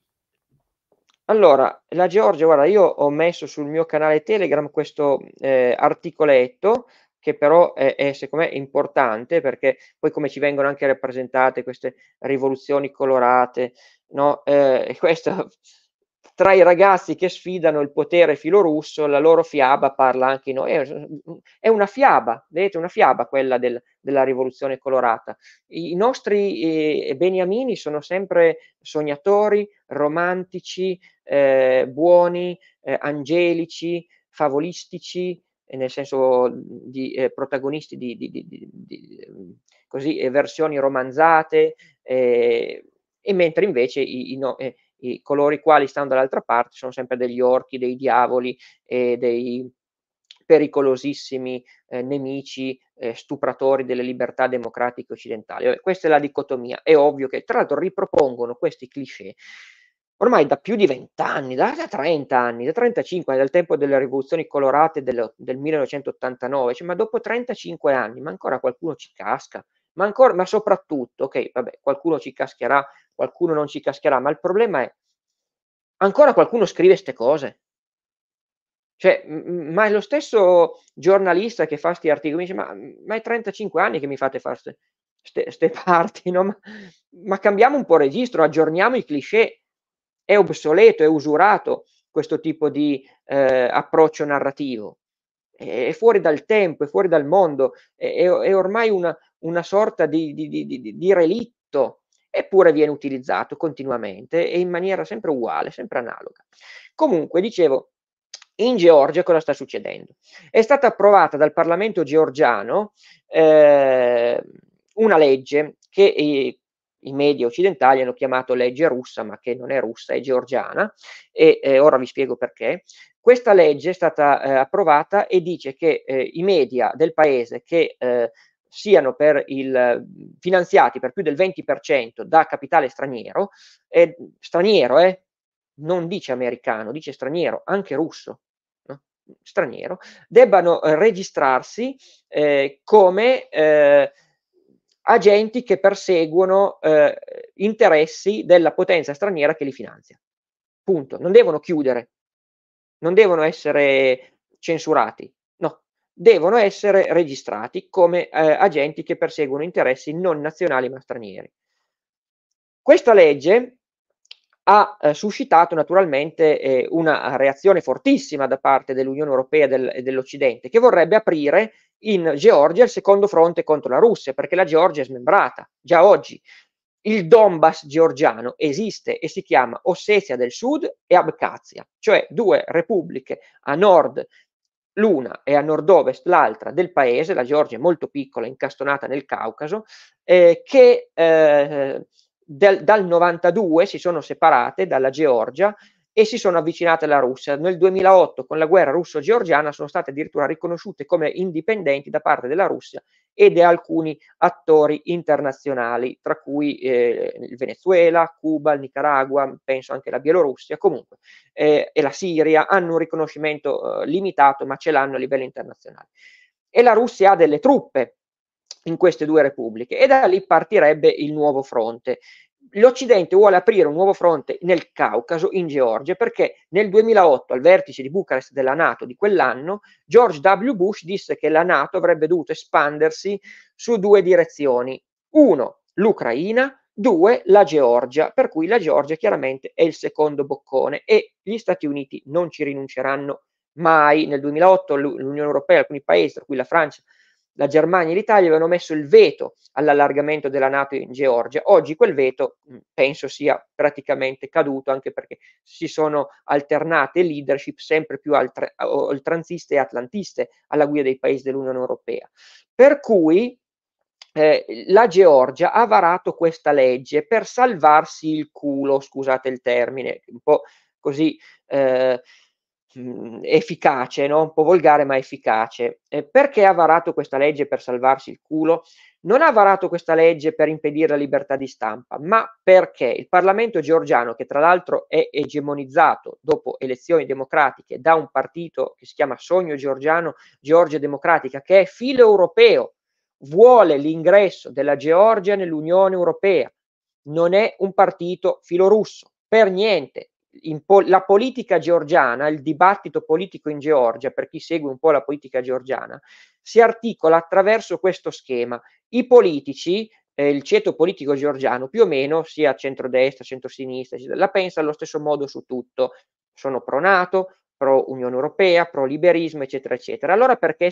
Allora, la Georgia, guarda, io ho messo sul mio canale Telegram questo articoletto che però è secondo me importante, perché poi come ci vengono anche rappresentate queste rivoluzioni colorate, no? E questo tra i ragazzi che sfidano il potere filorusso, la loro fiaba parla anche è una fiaba, vedete, una fiaba quella della rivoluzione colorata. I nostri beniamini sono sempre sognatori, romantici, buoni, angelici, favolistici, nel senso di protagonisti così, versioni romanzate, e mentre invece coloro i quali stanno dall'altra parte sono sempre degli orchi, dei diavoli e dei pericolosissimi nemici, stupratori delle libertà democratiche occidentali. Questa è la dicotomia. È ovvio che tra l'altro ripropongono questi cliché ormai da più di 20 anni, da 30 anni, da 35, dal tempo delle rivoluzioni colorate del 1989, cioè, ma dopo 35 anni, ma ancora qualcuno ci casca, ma soprattutto, ok, vabbè, qualcuno ci cascherà, qualcuno non ci cascherà, ma il problema è, ancora qualcuno scrive ste cose. Cioè, ma è lo stesso giornalista che fa sti articoli, mi dice: "Ma è 35 anni che mi fate far ste parti, no, ma cambiamo un po' registro, aggiorniamo i cliché. È obsoleto, è usurato questo tipo di approccio narrativo. È fuori dal tempo, è fuori dal mondo, è ormai una sorta di relitto, eppure viene utilizzato continuamente e in maniera sempre uguale, sempre analoga. Comunque, dicevo, in Georgia cosa sta succedendo? È stata approvata dal Parlamento georgiano una legge che i media occidentali hanno chiamato legge russa, ma che non è russa, è georgiana, e ora vi spiego perché. Questa legge è stata approvata e dice che i media del paese che siano finanziati per più del 20% da capitale straniero, non dice americano, dice straniero, anche russo, no? Straniero, debbano registrarsi come agenti che perseguono interessi della potenza straniera che li finanzia. Punto. Non devono chiudere, non devono essere censurati, no, devono essere registrati come agenti che perseguono interessi non nazionali ma stranieri. Questa legge ha suscitato naturalmente una reazione fortissima da parte dell'Unione Europea e dell'Occidente, che vorrebbe aprire in Georgia il secondo fronte contro la Russia, perché la Georgia è smembrata già oggi. Il Donbass georgiano esiste e si chiama Ossetia del Sud e Abkhazia, cioè 2 repubbliche a nord l'una e a nord-ovest l'altra del paese. La Georgia è molto piccola, incastonata nel Caucaso, che dal 92 si sono separate dalla Georgia e si sono avvicinate alla Russia. Nel 2008, con la guerra russo-georgiana, sono state addirittura riconosciute come indipendenti da parte della Russia e di alcuni attori internazionali, tra cui il Venezuela, Cuba, il Nicaragua, penso anche la Bielorussia, comunque, e la Siria hanno un riconoscimento limitato, ma ce l'hanno a livello internazionale. E la Russia ha delle truppe in queste 2 repubbliche e da lì partirebbe il nuovo fronte. L'Occidente vuole aprire un nuovo fronte nel Caucaso, in Georgia, perché nel 2008, al vertice di Bucarest della NATO di quell'anno, George W. Bush disse che la NATO avrebbe dovuto espandersi su 2 direzioni. 1, l'Ucraina, 2 la Georgia, per cui la Georgia chiaramente è il secondo boccone e gli Stati Uniti non ci rinunceranno mai. Nel 2008 l'Unione Europea, alcuni paesi, tra cui la Francia, la Germania e l'Italia, avevano messo il veto all'allargamento della NATO in Georgia. Oggi quel veto penso sia praticamente caduto, anche perché si sono alternate leadership sempre più oltranziste e atlantiste alla guida dei paesi dell'Unione Europea. Per cui la Georgia ha varato questa legge per salvarsi il culo, scusate il termine, un po' così efficace, no? Un po' volgare ma efficace. Perché ha varato questa legge per salvarsi il culo? Non ha varato questa legge per impedire la libertà di stampa, ma perché il Parlamento georgiano, che tra l'altro è egemonizzato dopo elezioni democratiche da un partito che si chiama Sogno Georgiano, Georgia Democratica, che è filo europeo, vuole l'ingresso della Georgia nell'Unione Europea. Non è un partito filorusso, per niente. La politica georgiana, il dibattito politico in Georgia, per chi segue un po' la politica georgiana, si articola attraverso questo schema. I politici, il ceto politico georgiano, più o meno, sia centrodestra, centrosinistra, la pensa allo stesso modo su tutto. Sono pro NATO, pro Unione Europea, pro liberismo, eccetera, eccetera. Allora perché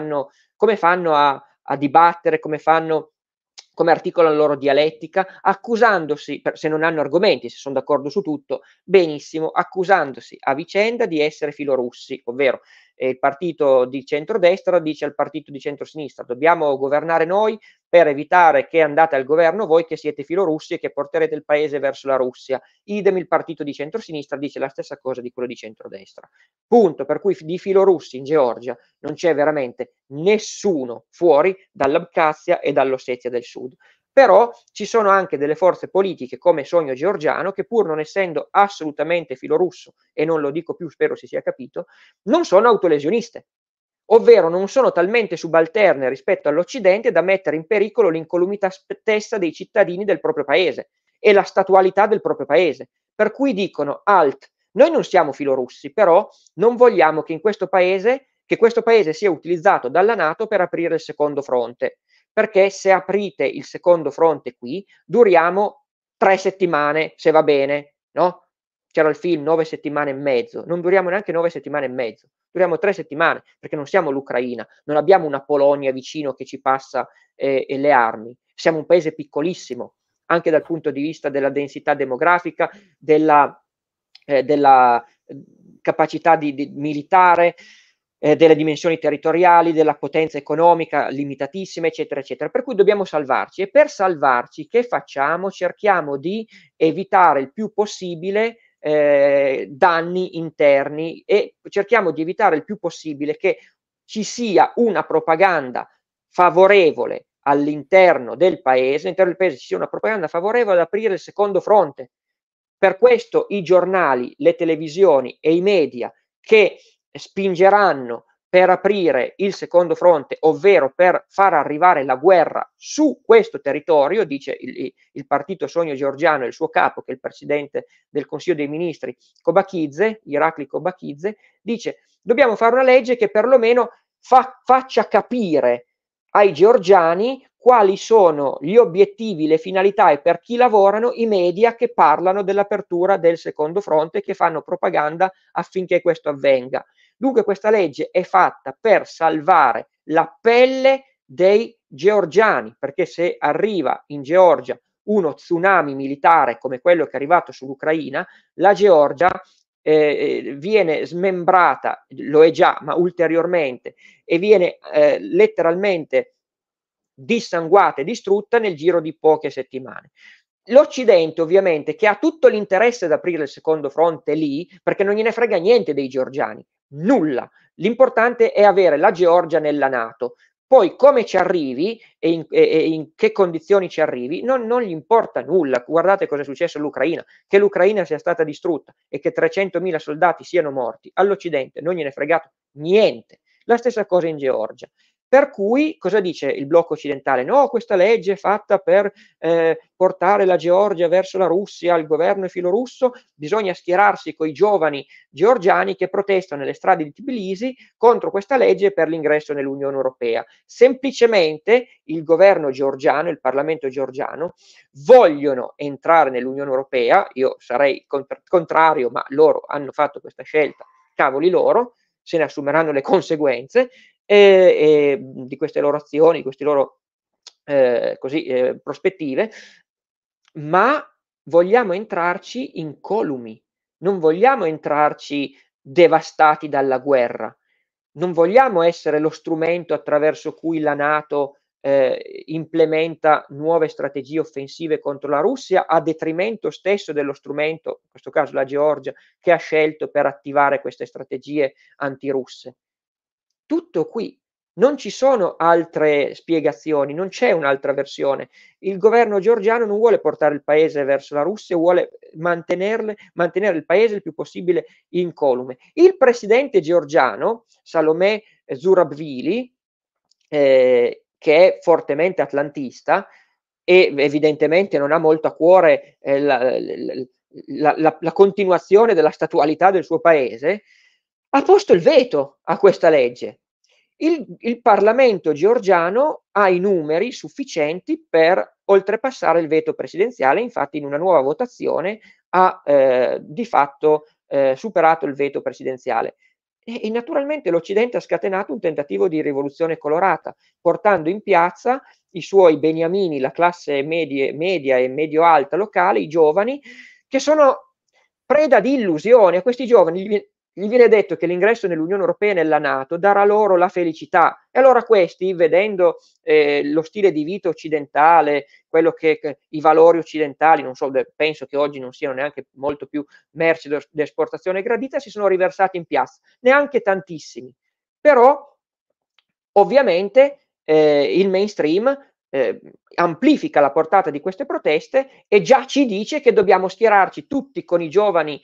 come fanno a dibattere, come articolano la loro dialettica, accusandosi, se non hanno argomenti, se sono d'accordo su tutto, benissimo, accusandosi a vicenda di essere filorussi, ovvero il partito di centrodestra dice al partito di centrosinistra: dobbiamo governare noi per evitare che andate al governo voi che siete filorussi e che porterete il paese verso la Russia. Idem il partito di centrosinistra dice la stessa cosa di quello di centrodestra. Punto. Per cui di filorussi in Georgia non c'è veramente nessuno fuori dall'Abkhazia e dall'Ossetia del Sud. Però ci sono anche delle forze politiche come Sogno Georgiano che, pur non essendo assolutamente filorusso, e non lo dico più, spero si sia capito, non sono autolesioniste, ovvero non sono talmente subalterne rispetto all'Occidente da mettere in pericolo l'incolumità stessa dei cittadini del proprio paese e la statualità del proprio paese. Per cui dicono: alt, noi non siamo filorussi, però non vogliamo che questo paese sia utilizzato dalla NATO per aprire il secondo fronte, perché se aprite il secondo fronte qui duriamo 3 settimane, se va bene, no? C'era il film 9 settimane e mezzo, non duriamo neanche 9 settimane e mezzo, duriamo 3 settimane, perché non siamo l'Ucraina, non abbiamo una Polonia vicino che ci passa le armi, siamo un paese piccolissimo, anche dal punto di vista della densità demografica, della capacità di militare, delle dimensioni territoriali, della potenza economica limitatissima, eccetera, eccetera. Per cui dobbiamo salvarci, e per salvarci che facciamo? Cerchiamo di evitare il più possibile danni interni e cerchiamo di evitare il più possibile che ci sia una propaganda favorevole all'interno del paese ci sia una propaganda favorevole ad aprire il secondo fronte. Per questo i giornali, le televisioni e i media che spingeranno per aprire il secondo fronte, ovvero per far arrivare la guerra su questo territorio, dice il partito Sogno Georgiano e il suo capo, che è il presidente del Consiglio dei Ministri, Kobakidze, Irakli Kobakidze, dice: dobbiamo fare una legge che perlomeno faccia capire ai georgiani quali sono gli obiettivi, le finalità e per chi lavorano i media che parlano dell'apertura del secondo fronte e che fanno propaganda affinché questo avvenga. Dunque questa legge è fatta per salvare la pelle dei georgiani, perché se arriva in Georgia uno tsunami militare come quello che è arrivato sull'Ucraina, la Georgia viene smembrata, lo è già, ma ulteriormente, e viene letteralmente dissanguata e distrutta nel giro di poche settimane. L'Occidente ovviamente, che ha tutto l'interesse ad aprire il secondo fronte lì, perché non gliene frega niente dei georgiani, nulla. L'importante è avere la Georgia nella NATO. Poi come ci arrivi e in che condizioni ci arrivi non gli importa nulla. Guardate cosa è successo all'Ucraina, che l'Ucraina sia stata distrutta e che 300.000 soldati siano morti. All'Occidente non gliene è fregato niente. La stessa cosa in Georgia. Per cui cosa dice il blocco occidentale? No, questa legge è fatta per portare la Georgia verso la Russia, il governo è filorusso, bisogna schierarsi coi giovani georgiani che protestano nelle strade di Tbilisi contro questa legge per l'ingresso nell'Unione Europea. Semplicemente il governo georgiano, il Parlamento georgiano, vogliono entrare nell'Unione Europea, io sarei contrario, ma loro hanno fatto questa scelta, cavoli loro, se ne assumeranno le conseguenze di queste loro azioni, di queste loro prospettive, ma vogliamo entrarci incolumi, non vogliamo entrarci devastati dalla guerra, non vogliamo essere lo strumento attraverso cui la NATO implementa nuove strategie offensive contro la Russia a detrimento stesso dello strumento, in questo caso la Georgia, che ha scelto per attivare queste strategie antirusse. Tutto qui, non ci sono altre spiegazioni, non c'è un'altra versione. Il governo georgiano non vuole portare il paese verso la Russia, vuole mantenere il paese il più possibile incolume. Il presidente georgiano, Salomè Zurabvili, che è fortemente atlantista e evidentemente non ha molto a cuore la continuazione della statualità del suo paese, ha posto il veto a questa legge. Il Parlamento georgiano ha i numeri sufficienti per oltrepassare il veto presidenziale, infatti in una nuova votazione ha di fatto superato il veto presidenziale. E naturalmente l'Occidente ha scatenato un tentativo di rivoluzione colorata, portando in piazza i suoi beniamini, la classe media e medio-alta locale, i giovani, che sono preda di illusioni. A questi giovani gli viene detto che l'ingresso nell'Unione Europea e nella NATO darà loro la felicità. E allora questi, vedendo lo stile di vita occidentale, quello che i valori occidentali, non so, penso che oggi non siano neanche molto più merci d'esportazione gradita, si sono riversati in piazza, neanche tantissimi. Però, ovviamente, il mainstream amplifica la portata di queste proteste e già ci dice che dobbiamo schierarci tutti con i giovani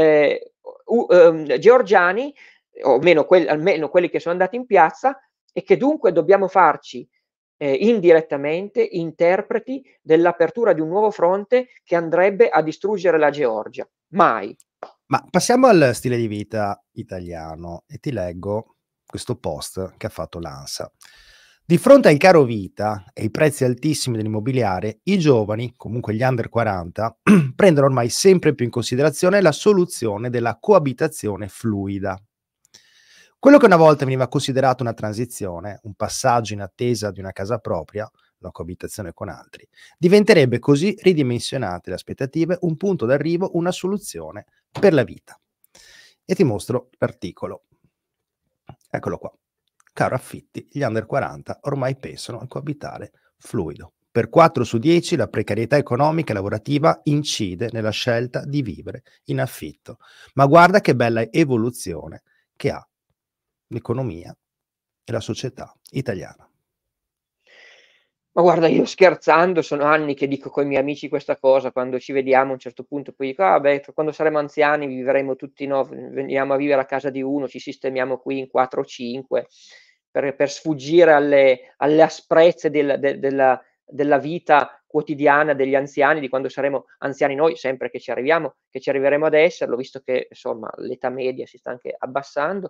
georgiani, o almeno quelli che sono andati in piazza, e che dunque dobbiamo farci indirettamente interpreti dell'apertura di un nuovo fronte che andrebbe a distruggere la Georgia. Mai. Ma passiamo al stile di vita italiano e ti leggo questo post che ha fatto l'ANSA. Di fronte al caro vita e ai prezzi altissimi dell'immobiliare, i giovani, comunque gli under 40, prendono ormai sempre più in considerazione la soluzione della coabitazione fluida. Quello che una volta veniva considerato una transizione, un passaggio in attesa di una casa propria, la coabitazione con altri, diventerebbe così ridimensionate le aspettative, un punto d'arrivo, una soluzione per la vita. E ti mostro l'articolo. Eccolo qua. Caro affitti, gli under 40 ormai pensano al coabitare fluido. Per 4 su 10 la precarietà economica e lavorativa incide nella scelta di vivere in affitto. Ma guarda che bella evoluzione che ha l'economia e la società italiana. Ma guarda, io scherzando, sono anni che dico coi miei amici questa cosa, quando ci vediamo a un certo punto, poi dico: "Ah beh, quando saremo anziani vivremo tutti, no, veniamo a vivere a casa di uno, ci sistemiamo qui in 4 o 5", per sfuggire alle asprezze della vita quotidiana degli anziani, di quando saremo anziani noi, sempre che ci arriveremo ad esserlo, visto che insomma l'età media si sta anche abbassando,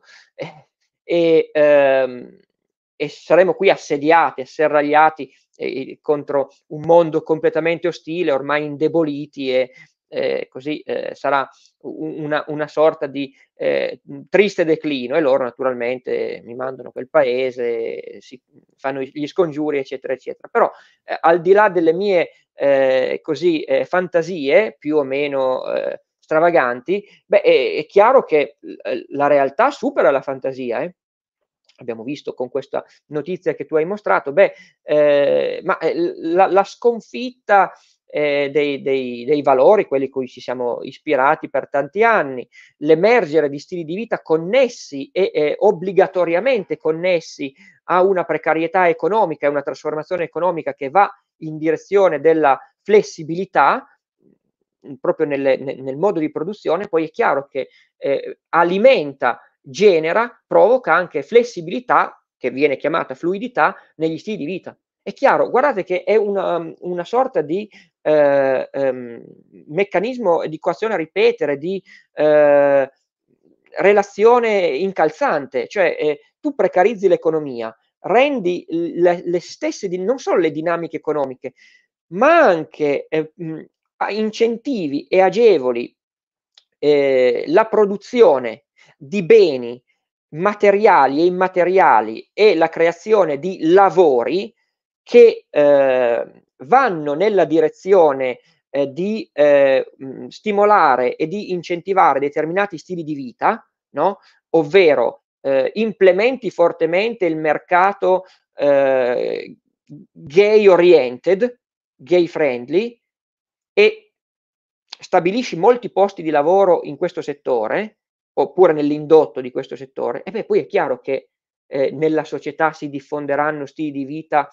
e saremo qui assediati, asserragliati contro un mondo completamente ostile, ormai indeboliti, e così sarà una sorta di triste declino, e loro naturalmente mi mandano a quel paese, si fanno gli scongiuri, eccetera, eccetera. Però al di là delle mie fantasie più o meno stravaganti, beh, è chiaro che la realtà supera la fantasia, abbiamo visto con questa notizia che tu hai mostrato, la sconfitta dei valori, quelli cui ci siamo ispirati per tanti anni, l'emergere di stili di vita connessi e obbligatoriamente connessi a una precarietà economica e una trasformazione economica che va in direzione della flessibilità, proprio nel modo di produzione, poi è chiaro che alimenta, genera, provoca anche flessibilità che viene chiamata fluidità, negli stili di vita. È chiaro, guardate che è una sorta di meccanismo di equazione a ripetere, di relazione incalzante, cioè tu precarizzi l'economia, rendi le stesse, non solo le dinamiche economiche, ma anche incentivi e agevoli la produzione di beni materiali e immateriali e la creazione di lavori che vanno nella direzione di stimolare e di incentivare determinati stili di vita, no? Ovvero implementi fortemente il mercato gay oriented, gay friendly, e stabilisci molti posti di lavoro in questo settore, oppure nell'indotto di questo settore, e beh, poi è chiaro che nella società si diffonderanno stili di vita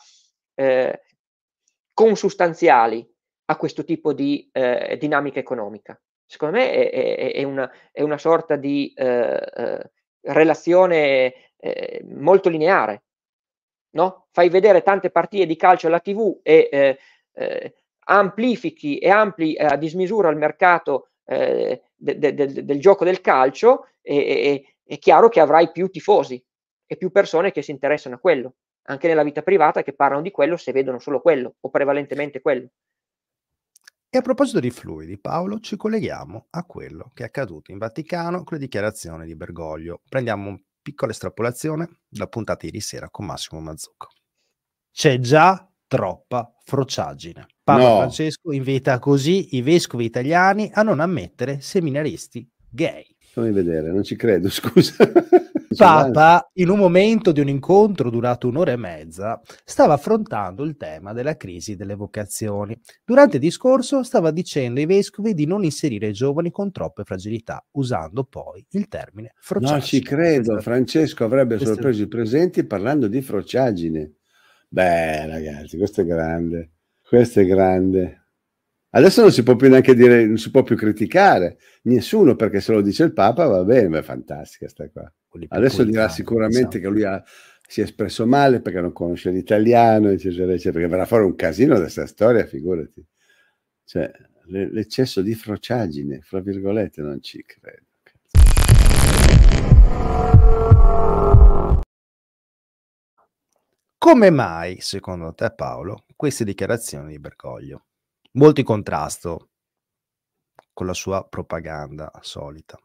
consustanziali a questo tipo di dinamica economica. Secondo me è una sorta di relazione molto lineare, no? Fai vedere tante partite di calcio alla TV e amplifichi e ampli a dismisura il mercato del gioco del calcio, è chiaro che avrai più tifosi e più persone che si interessano a quello, anche nella vita privata, che parlano di quello se vedono solo quello o prevalentemente quello. E a proposito di fluidi, Paolo, ci colleghiamo a quello che è accaduto in Vaticano con le dichiarazioni di Bergoglio. Prendiamo una piccola estrapolazione dalla puntata ieri sera con Massimo Mazzucco. C'è già troppa frociaggine. Papa Francesco invita così i vescovi italiani a non ammettere seminaristi gay. Fammi vedere, non ci credo, scusa. Papa, in un momento di un incontro durato un'ora e mezza, stava affrontando il tema della crisi delle vocazioni. Durante il discorso stava dicendo ai vescovi di non inserire giovani con troppe fragilità, usando poi il termine frociaggine. Non ci credo, Francesco avrebbe sorpreso i presenti parlando di frociaggine. Beh, ragazzi, questo è grande. Questo è grande. Adesso non si può più neanche dire, non si può più criticare nessuno, perché se lo dice il Papa va bene, è fantastica sta qua. Adesso dirà sicuramente che lui si è espresso male perché non conosce l'italiano, eccetera, eccetera, perché verrà fuori un casino da questa storia, figurati. Cioè, l'eccesso di frociaggine, fra virgolette, non ci credo. Come mai, secondo te, Paolo, queste dichiarazioni di Bergoglio? Molto in contrasto con la sua propaganda solita.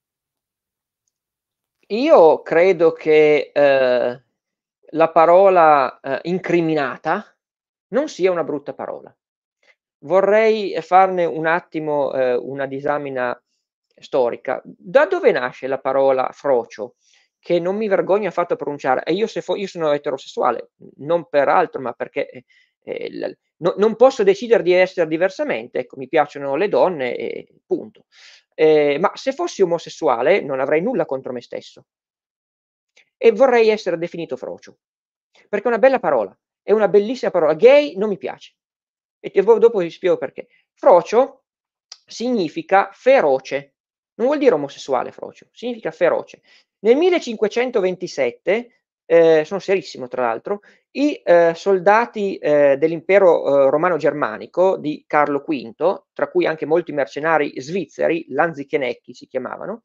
Io credo che la parola incriminata non sia una brutta parola. Vorrei farne un attimo una disamina storica. Da dove nasce la parola frocio? Che non mi vergogno affatto a pronunciare. E io sono eterosessuale, non per altro, ma perché non posso decidere di essere diversamente. Ecco, mi piacciono le donne e punto. Ma se fossi omosessuale non avrei nulla contro me stesso. E vorrei essere definito frocio. Perché è una bella parola, è una bellissima parola. Gay non mi piace. E dopo vi spiego perché. Frocio significa feroce. Non vuol dire omosessuale frocio, significa feroce. Nel 1527, sono serissimo tra l'altro, i soldati dell'impero romano-germanico di Carlo V, tra cui anche molti mercenari svizzeri, Lanzichenecchi si chiamavano,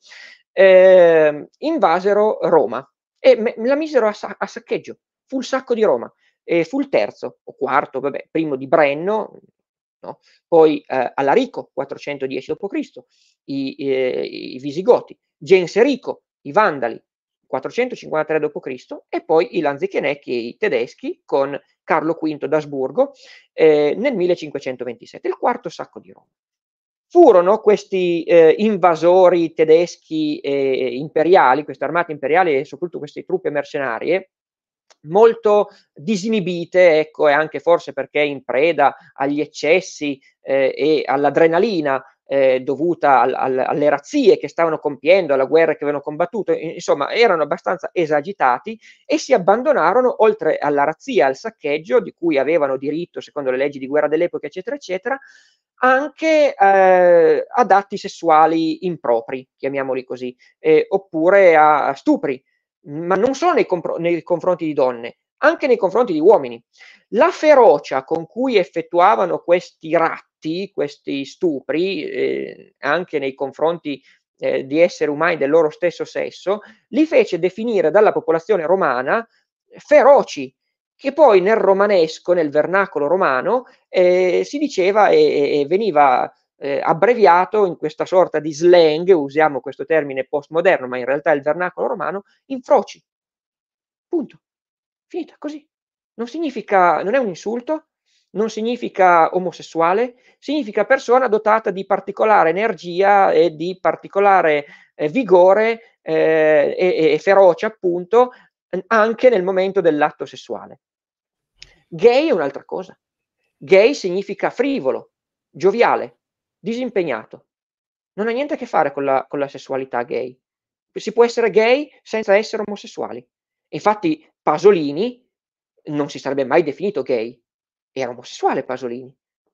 invasero Roma e la misero a saccheggio. Fu il sacco di Roma. Fu il terzo o quarto, vabbè, primo di Brenno, no? Poi Alarico, 410 d.C., i Visigoti, Genserico, i Vandali, 453 d.C., e poi i Lanzichenecchi e i tedeschi con Carlo V d'Asburgo nel 1527, il quarto sacco di Roma. Furono questi invasori tedeschi imperiali, queste armate imperiali e soprattutto queste truppe mercenarie, molto disinibite, ecco, e anche forse perché in preda agli eccessi e all'adrenalina dovuta alle razzie che stavano compiendo, alla guerra che avevano combattuto, insomma erano abbastanza esagitati e si abbandonarono, oltre alla razzia, al saccheggio, di cui avevano diritto secondo le leggi di guerra dell'epoca, eccetera, eccetera, anche ad atti sessuali impropri, chiamiamoli così, oppure a stupri. ma non solo nei confronti di donne, anche nei confronti di uomini. La ferocia con cui effettuavano questi ratti, questi stupri, anche nei confronti di esseri umani del loro stesso sesso, li fece definire dalla popolazione romana feroci, che poi nel romanesco, nel vernacolo romano, si diceva e veniva abbreviato in questa sorta di slang, usiamo questo termine postmoderno, ma in realtà è il vernacolo romano, in froci. Punto. Finita così. Non è un insulto, non significa omosessuale, significa persona dotata di particolare energia e di particolare vigore e ferocia, appunto, anche nel momento dell'atto sessuale. Gay è un'altra cosa. Gay significa frivolo, gioviale, disimpegnato. Non ha niente a che fare con la sessualità gay. Si può essere gay senza essere omosessuali. Infatti Pasolini non si sarebbe mai definito gay, era omosessuale Pasolini.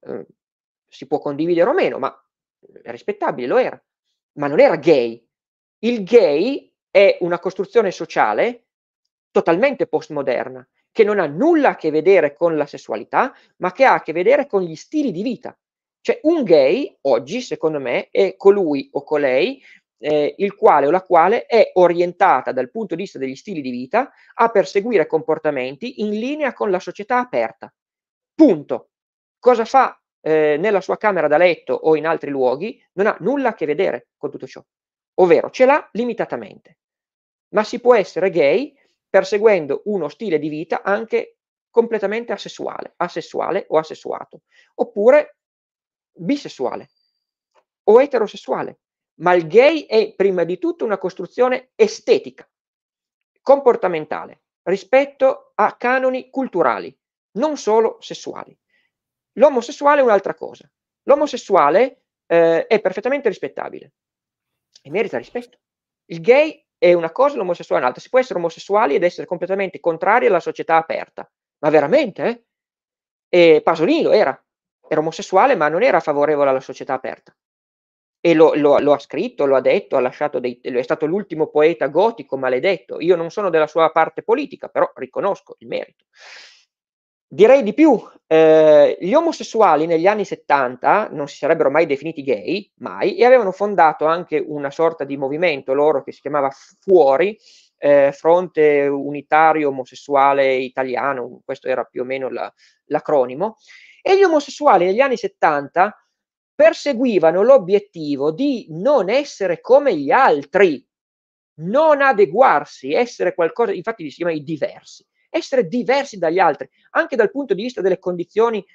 Si può condividere o meno, ma è rispettabile, lo era. Ma non era gay. Il gay è una costruzione sociale totalmente postmoderna, che non ha nulla a che vedere con la sessualità, ma che ha a che vedere con gli stili di vita. Cioè un gay, oggi, secondo me, è colui o colei il quale o la quale è orientata dal punto di vista degli stili di vita a perseguire comportamenti in linea con la società aperta. Punto. Cosa fa nella sua camera da letto o in altri luoghi non ha nulla a che vedere con tutto ciò, ovvero ce l'ha limitatamente. Ma si può essere gay perseguendo uno stile di vita anche completamente asessuale o asessuato, oppure bisessuale o eterosessuale. Ma il gay è prima di tutto una costruzione estetica, comportamentale, rispetto a canoni culturali, non solo sessuali. L'omosessuale è un'altra cosa. L'omosessuale è perfettamente rispettabile e merita rispetto. Il gay è una cosa, l'omosessuale è un'altra. Si può essere omosessuali ed essere completamente contrari alla società aperta. Ma veramente? E Pasolini lo era omosessuale, ma non era favorevole alla società aperta. E lo ha scritto, lo ha detto, ha lasciato è stato l'ultimo poeta gotico maledetto. Io non sono della sua parte politica, però riconosco il merito. Direi di più, gli omosessuali negli anni 70 non si sarebbero mai definiti gay, mai, e avevano fondato anche una sorta di movimento loro che si chiamava Fuori, Fronte Unitario Omosessuale Italiano, questo era più o meno l'acronimo, e gli omosessuali negli anni 70 perseguivano l'obiettivo di non essere come gli altri, non adeguarsi, essere qualcosa, infatti si chiama i diversi, essere diversi dagli altri, anche dal punto di vista delle condizioni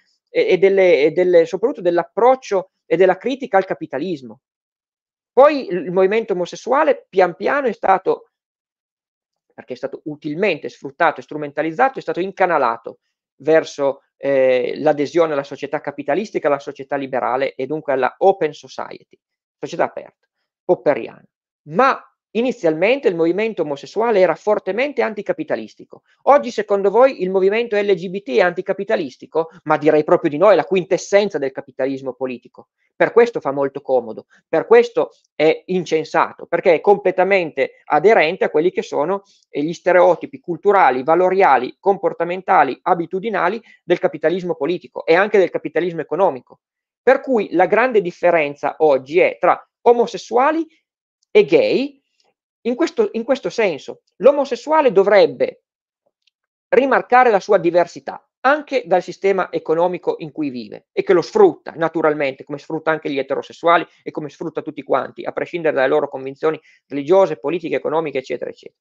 e soprattutto dell'approccio e della critica al capitalismo. Poi il movimento omosessuale pian piano è stato, perché è stato utilmente sfruttato e strumentalizzato, è stato incanalato verso l'adesione alla società capitalistica, alla società liberale e dunque alla open society, società aperta, popperiana. Ma inizialmente il movimento omosessuale era fortemente anticapitalistico. Oggi, secondo voi, il movimento LGBT è anticapitalistico? Ma direi proprio di no, è la quintessenza del capitalismo politico. Per questo fa molto comodo, per questo è incensato, perché è completamente aderente a quelli che sono gli stereotipi culturali, valoriali, comportamentali, abitudinali del capitalismo politico e anche del capitalismo economico. Per cui la grande differenza oggi è tra omosessuali e gay. In questo senso, l'omosessuale dovrebbe rimarcare la sua diversità anche dal sistema economico in cui vive e che lo sfrutta naturalmente, come sfrutta anche gli eterosessuali e come sfrutta tutti quanti, a prescindere dalle loro convinzioni religiose, politiche, economiche, eccetera, eccetera.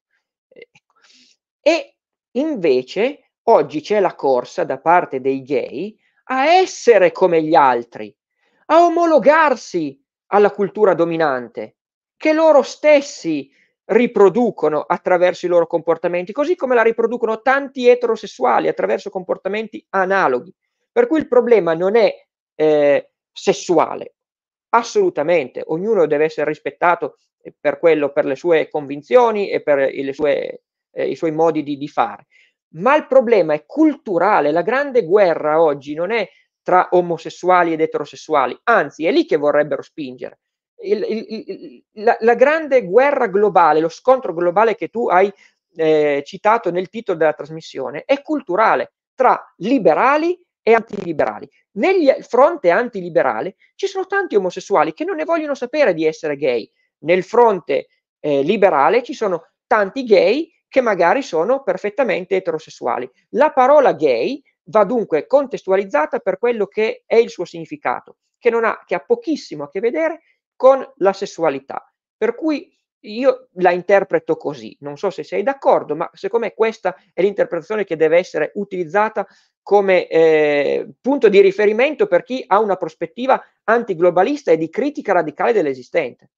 E invece oggi c'è la corsa da parte dei gay a essere come gli altri, a omologarsi alla cultura dominante, che loro stessi riproducono attraverso i loro comportamenti, così come la riproducono tanti eterosessuali attraverso comportamenti analoghi. Per cui il problema non è sessuale, assolutamente, ognuno deve essere rispettato per quello, per le sue convinzioni e per i suoi modi di fare. Ma il problema è culturale, la grande guerra oggi non è tra omosessuali ed eterosessuali, anzi è lì che vorrebbero spingere. La grande guerra globale, lo scontro globale che tu hai citato nel titolo della trasmissione, è culturale, tra liberali e antiliberali. Nel fronte antiliberale ci sono tanti omosessuali che non ne vogliono sapere di essere gay. Nel fronte liberale ci sono tanti gay che magari sono perfettamente eterosessuali. La parola gay va dunque contestualizzata per quello che è il suo significato, che ha pochissimo a che vedere con la sessualità. Per cui io la interpreto così, non so se sei d'accordo, ma secondo me questa è l'interpretazione che deve essere utilizzata come punto di riferimento per chi ha una prospettiva antiglobalista e di critica radicale dell'esistente.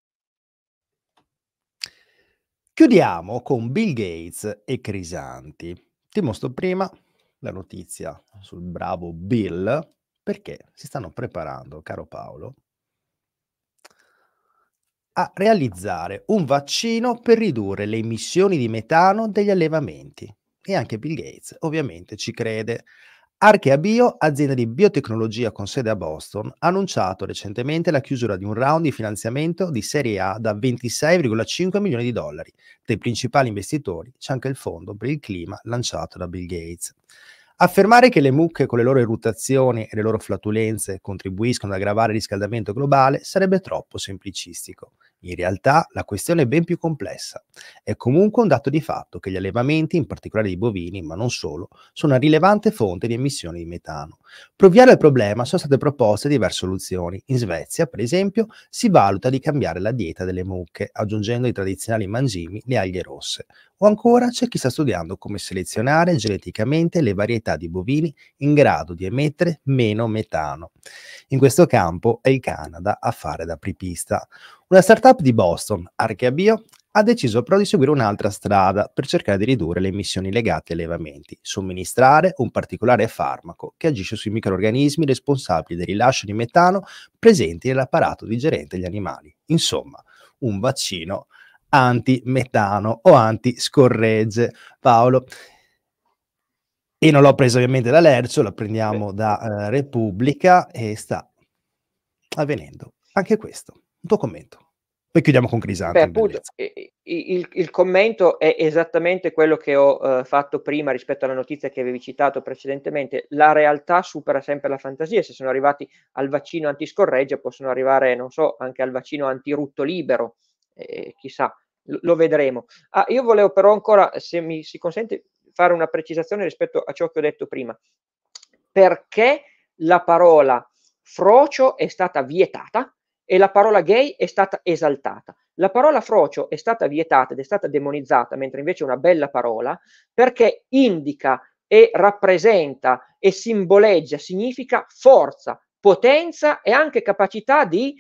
Chiudiamo con Bill Gates e Crisanti. Ti mostro prima la notizia sul bravo Bill, perché si stanno preparando, caro Paolo, a realizzare un vaccino per ridurre le emissioni di metano degli allevamenti. E anche Bill Gates ovviamente ci crede. Archea Bio, azienda di biotecnologia con sede a Boston, ha annunciato recentemente la chiusura di un round di finanziamento di Serie A da 26,5 milioni di dollari. Tra i principali investitori c'è anche il fondo per il clima lanciato da Bill Gates. Affermare che le mucche con le loro eruttazioni e le loro flatulenze contribuiscono ad aggravare il riscaldamento globale sarebbe troppo semplicistico. In realtà la questione è ben più complessa. È comunque un dato di fatto che gli allevamenti, in particolare di bovini, ma non solo, sono una rilevante fonte di emissioni di metano. Per ovviare al problema sono state proposte diverse soluzioni. In Svezia, per esempio, si valuta di cambiare la dieta delle mucche, aggiungendo ai tradizionali mangimi le alghe rosse. O ancora c'è chi sta studiando come selezionare geneticamente le varietà di bovini in grado di emettere meno metano. In questo campo è il Canada a fare da apripista. Una startup di Boston, Archea Bio, ha deciso però di seguire un'altra strada per cercare di ridurre le emissioni legate agli allevamenti, somministrare un particolare farmaco che agisce sui microrganismi responsabili del rilascio di metano presenti nell'apparato digerente degli animali. Insomma, un vaccino anti-metano o anti-scorregge. Paolo. E non l'ho preso ovviamente da Lercio, la prendiamo da Repubblica e sta avvenendo anche questo. Un tuo commento. Poi chiudiamo con Crisanti. Appunto, il commento è esattamente quello che ho fatto prima rispetto alla notizia che avevi citato precedentemente. La realtà supera sempre la fantasia. Se sono arrivati al vaccino antiscorreggia, possono arrivare, non so, anche al vaccino antirutto libero. Chissà, lo vedremo. Io volevo però ancora, se mi si consente, fare una precisazione rispetto a ciò che ho detto prima. Perché la parola frocio è stata vietata e la parola gay è stata esaltata. La parola frocio è stata vietata ed è stata demonizzata, mentre invece è una bella parola, perché indica e rappresenta e simboleggia, significa forza, potenza e anche capacità di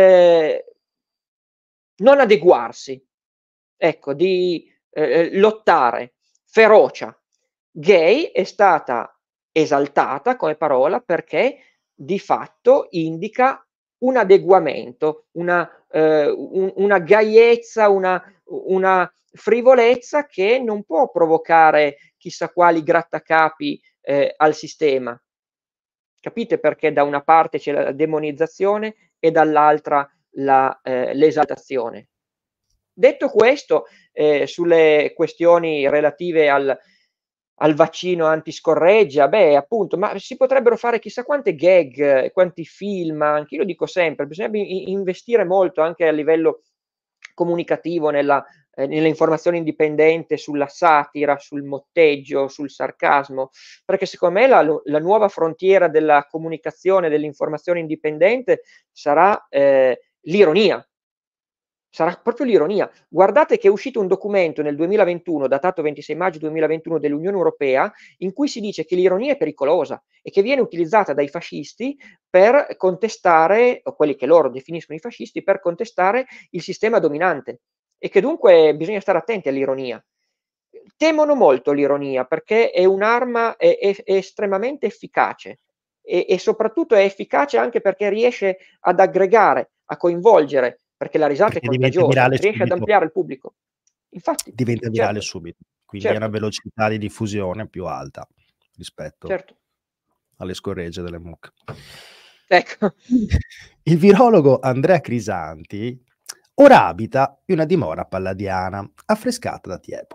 non adeguarsi, ecco, di lottare, ferocia. Gay è stata esaltata come parola perché di fatto indica un adeguamento, una gaiezza, una frivolezza che non può provocare chissà quali grattacapi al sistema. Capite perché da una parte c'è la demonizzazione e dall'altra l'esaltazione. Detto questo, sulle questioni relative al vaccino antiscorreggia, appunto, ma si potrebbero fare chissà quante gag, quanti film, anche io lo dico sempre, bisognerebbe investire molto anche a livello comunicativo nell'informazione indipendente, sulla satira, sul motteggio, sul sarcasmo, perché secondo me la nuova frontiera della comunicazione, dell'informazione indipendente sarà l'ironia. Sarà proprio l'ironia. Guardate che è uscito un documento nel 2021, datato 26 maggio 2021 dell'Unione Europea, in cui si dice che l'ironia è pericolosa e che viene utilizzata dai fascisti per contestare, o quelli che loro definiscono i fascisti, per contestare il sistema dominante e che dunque bisogna stare attenti all'ironia. Temono molto l'ironia perché è un'arma è estremamente efficace e soprattutto è efficace anche perché riesce ad aggregare, a coinvolgere, perché la risata è contagiosa, riesce ad ampliare il pubblico. Infatti, diventa virale subito, quindi è una velocità di diffusione più alta rispetto alle scorregge delle mucche. Ecco. Il virologo Andrea Crisanti ora abita in una dimora palladiana, affrescata da Tiepolo.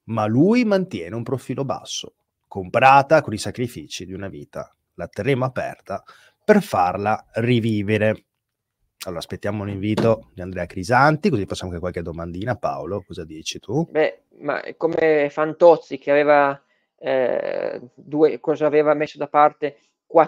ma lui mantiene un profilo basso, comprata con i sacrifici di una vita. La terremo aperta per farla rivivere. Allora aspettiamo un invito di Andrea Crisanti, così facciamo anche qualche domandina. Paolo, cosa dici tu? Beh, ma è come Fantozzi che aveva cosa aveva messo da parte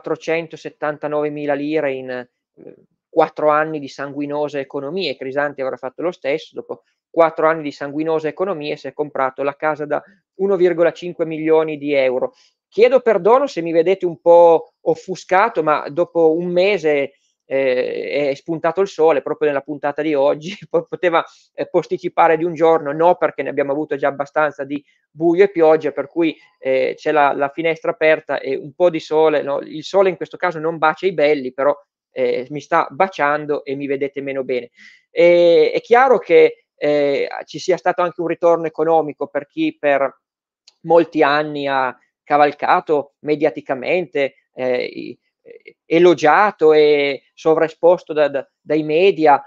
479.000 lire in 4 anni di sanguinose economie. Crisanti avrà fatto lo stesso, dopo 4 anni di sanguinose economie si è comprato la casa da 1,5 milioni di euro. Chiedo perdono se mi vedete un po' offuscato, ma dopo un mese è spuntato il sole proprio nella puntata di oggi, poteva posticipare di un giorno, no, perché ne abbiamo avuto già abbastanza di buio e pioggia, per cui c'è la finestra aperta e un po' di sole, no? Il sole in questo caso non bacia i belli, però mi sta baciando e mi vedete meno bene. È chiaro che ci sia stato anche un ritorno economico per chi per molti anni ha cavalcato mediaticamente, elogiato e sovraesposto dai media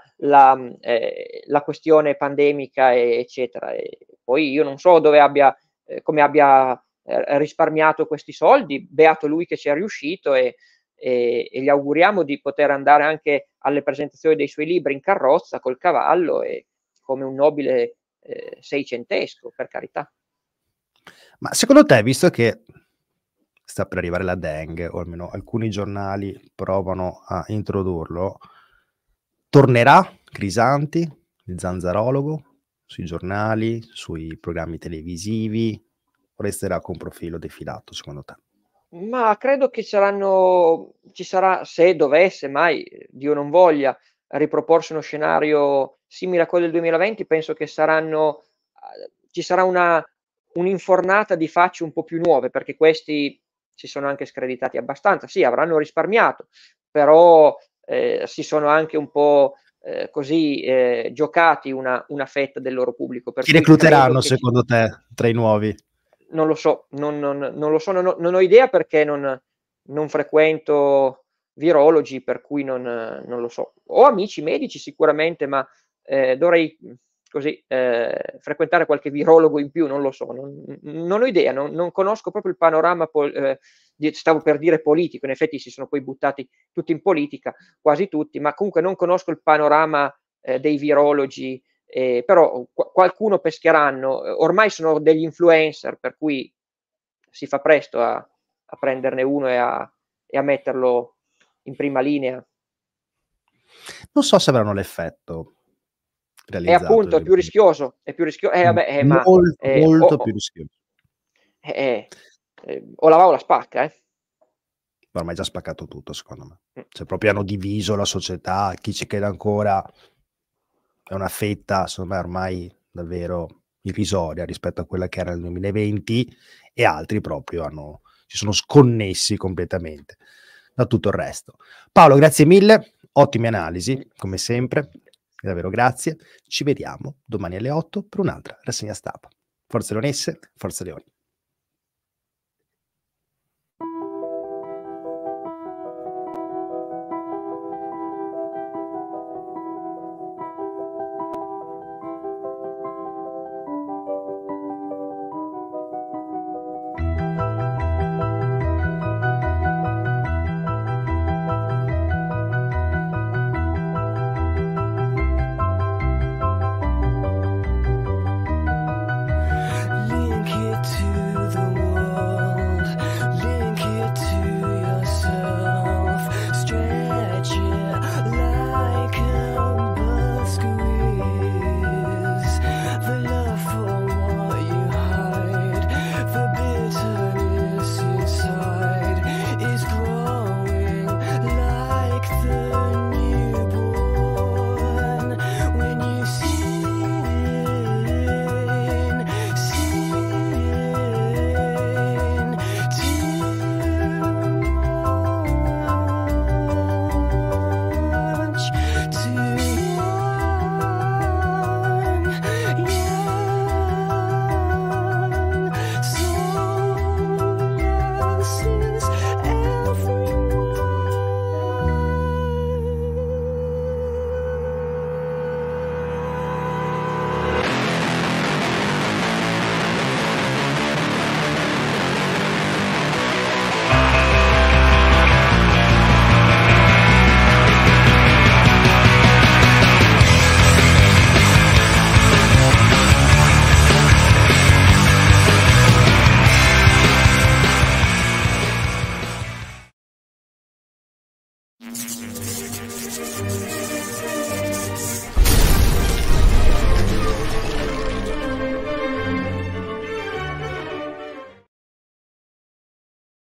la questione pandemica, eccetera. E poi io non so dove abbia, come abbia risparmiato questi soldi, beato lui che ci è riuscito e gli auguriamo di poter andare anche alle presentazioni dei suoi libri in carrozza col cavallo e come un nobile seicentesco, per carità. Ma secondo te, visto che sta per arrivare la Dengue, o almeno alcuni giornali provano a introdurlo, tornerà Crisanti, il zanzarologo, sui giornali, sui programmi televisivi, o resterà con profilo defilato, secondo te? Ma credo che ci sarà, se dovesse mai, Dio non voglia, riproporsi uno scenario simile a quello del 2020, penso che ci sarà un'infornata di facce un po' più nuove, perché questi si sono anche screditati abbastanza. Sì, avranno risparmiato, però si sono anche un po' giocati una fetta del loro pubblico. Chi recluteranno secondo te tra i nuovi? Non lo so, non lo so, non ho idea perché non frequento virologi, per cui non lo so. Ho amici medici sicuramente, ma dovrei così frequentare qualche virologo in più, non lo so, non ho idea, non conosco proprio il panorama, stavo per dire politico, in effetti si sono poi buttati tutti in politica, quasi tutti, ma comunque non conosco il panorama dei virologi. Però qualcuno pescheranno, ormai sono degli influencer, per cui si fa presto a prenderne uno e a metterlo in prima linea. Non so se avranno l'effetto realizzato. E appunto è più rischioso, molto più rischioso. O la va o la spacca, Ormai è già spaccato tutto, secondo me. Cioè, proprio hanno diviso la società, chi ci crede ancora è una fetta, secondo me, ormai davvero irrisoria rispetto a quella che era nel 2020, e altri proprio si sono sconnessi completamente da tutto il resto. Paolo, grazie mille, ottime analisi, come sempre, davvero grazie. Ci vediamo domani alle 8 per un'altra rassegna stampa. Forza Leonesse, Forza Leoni.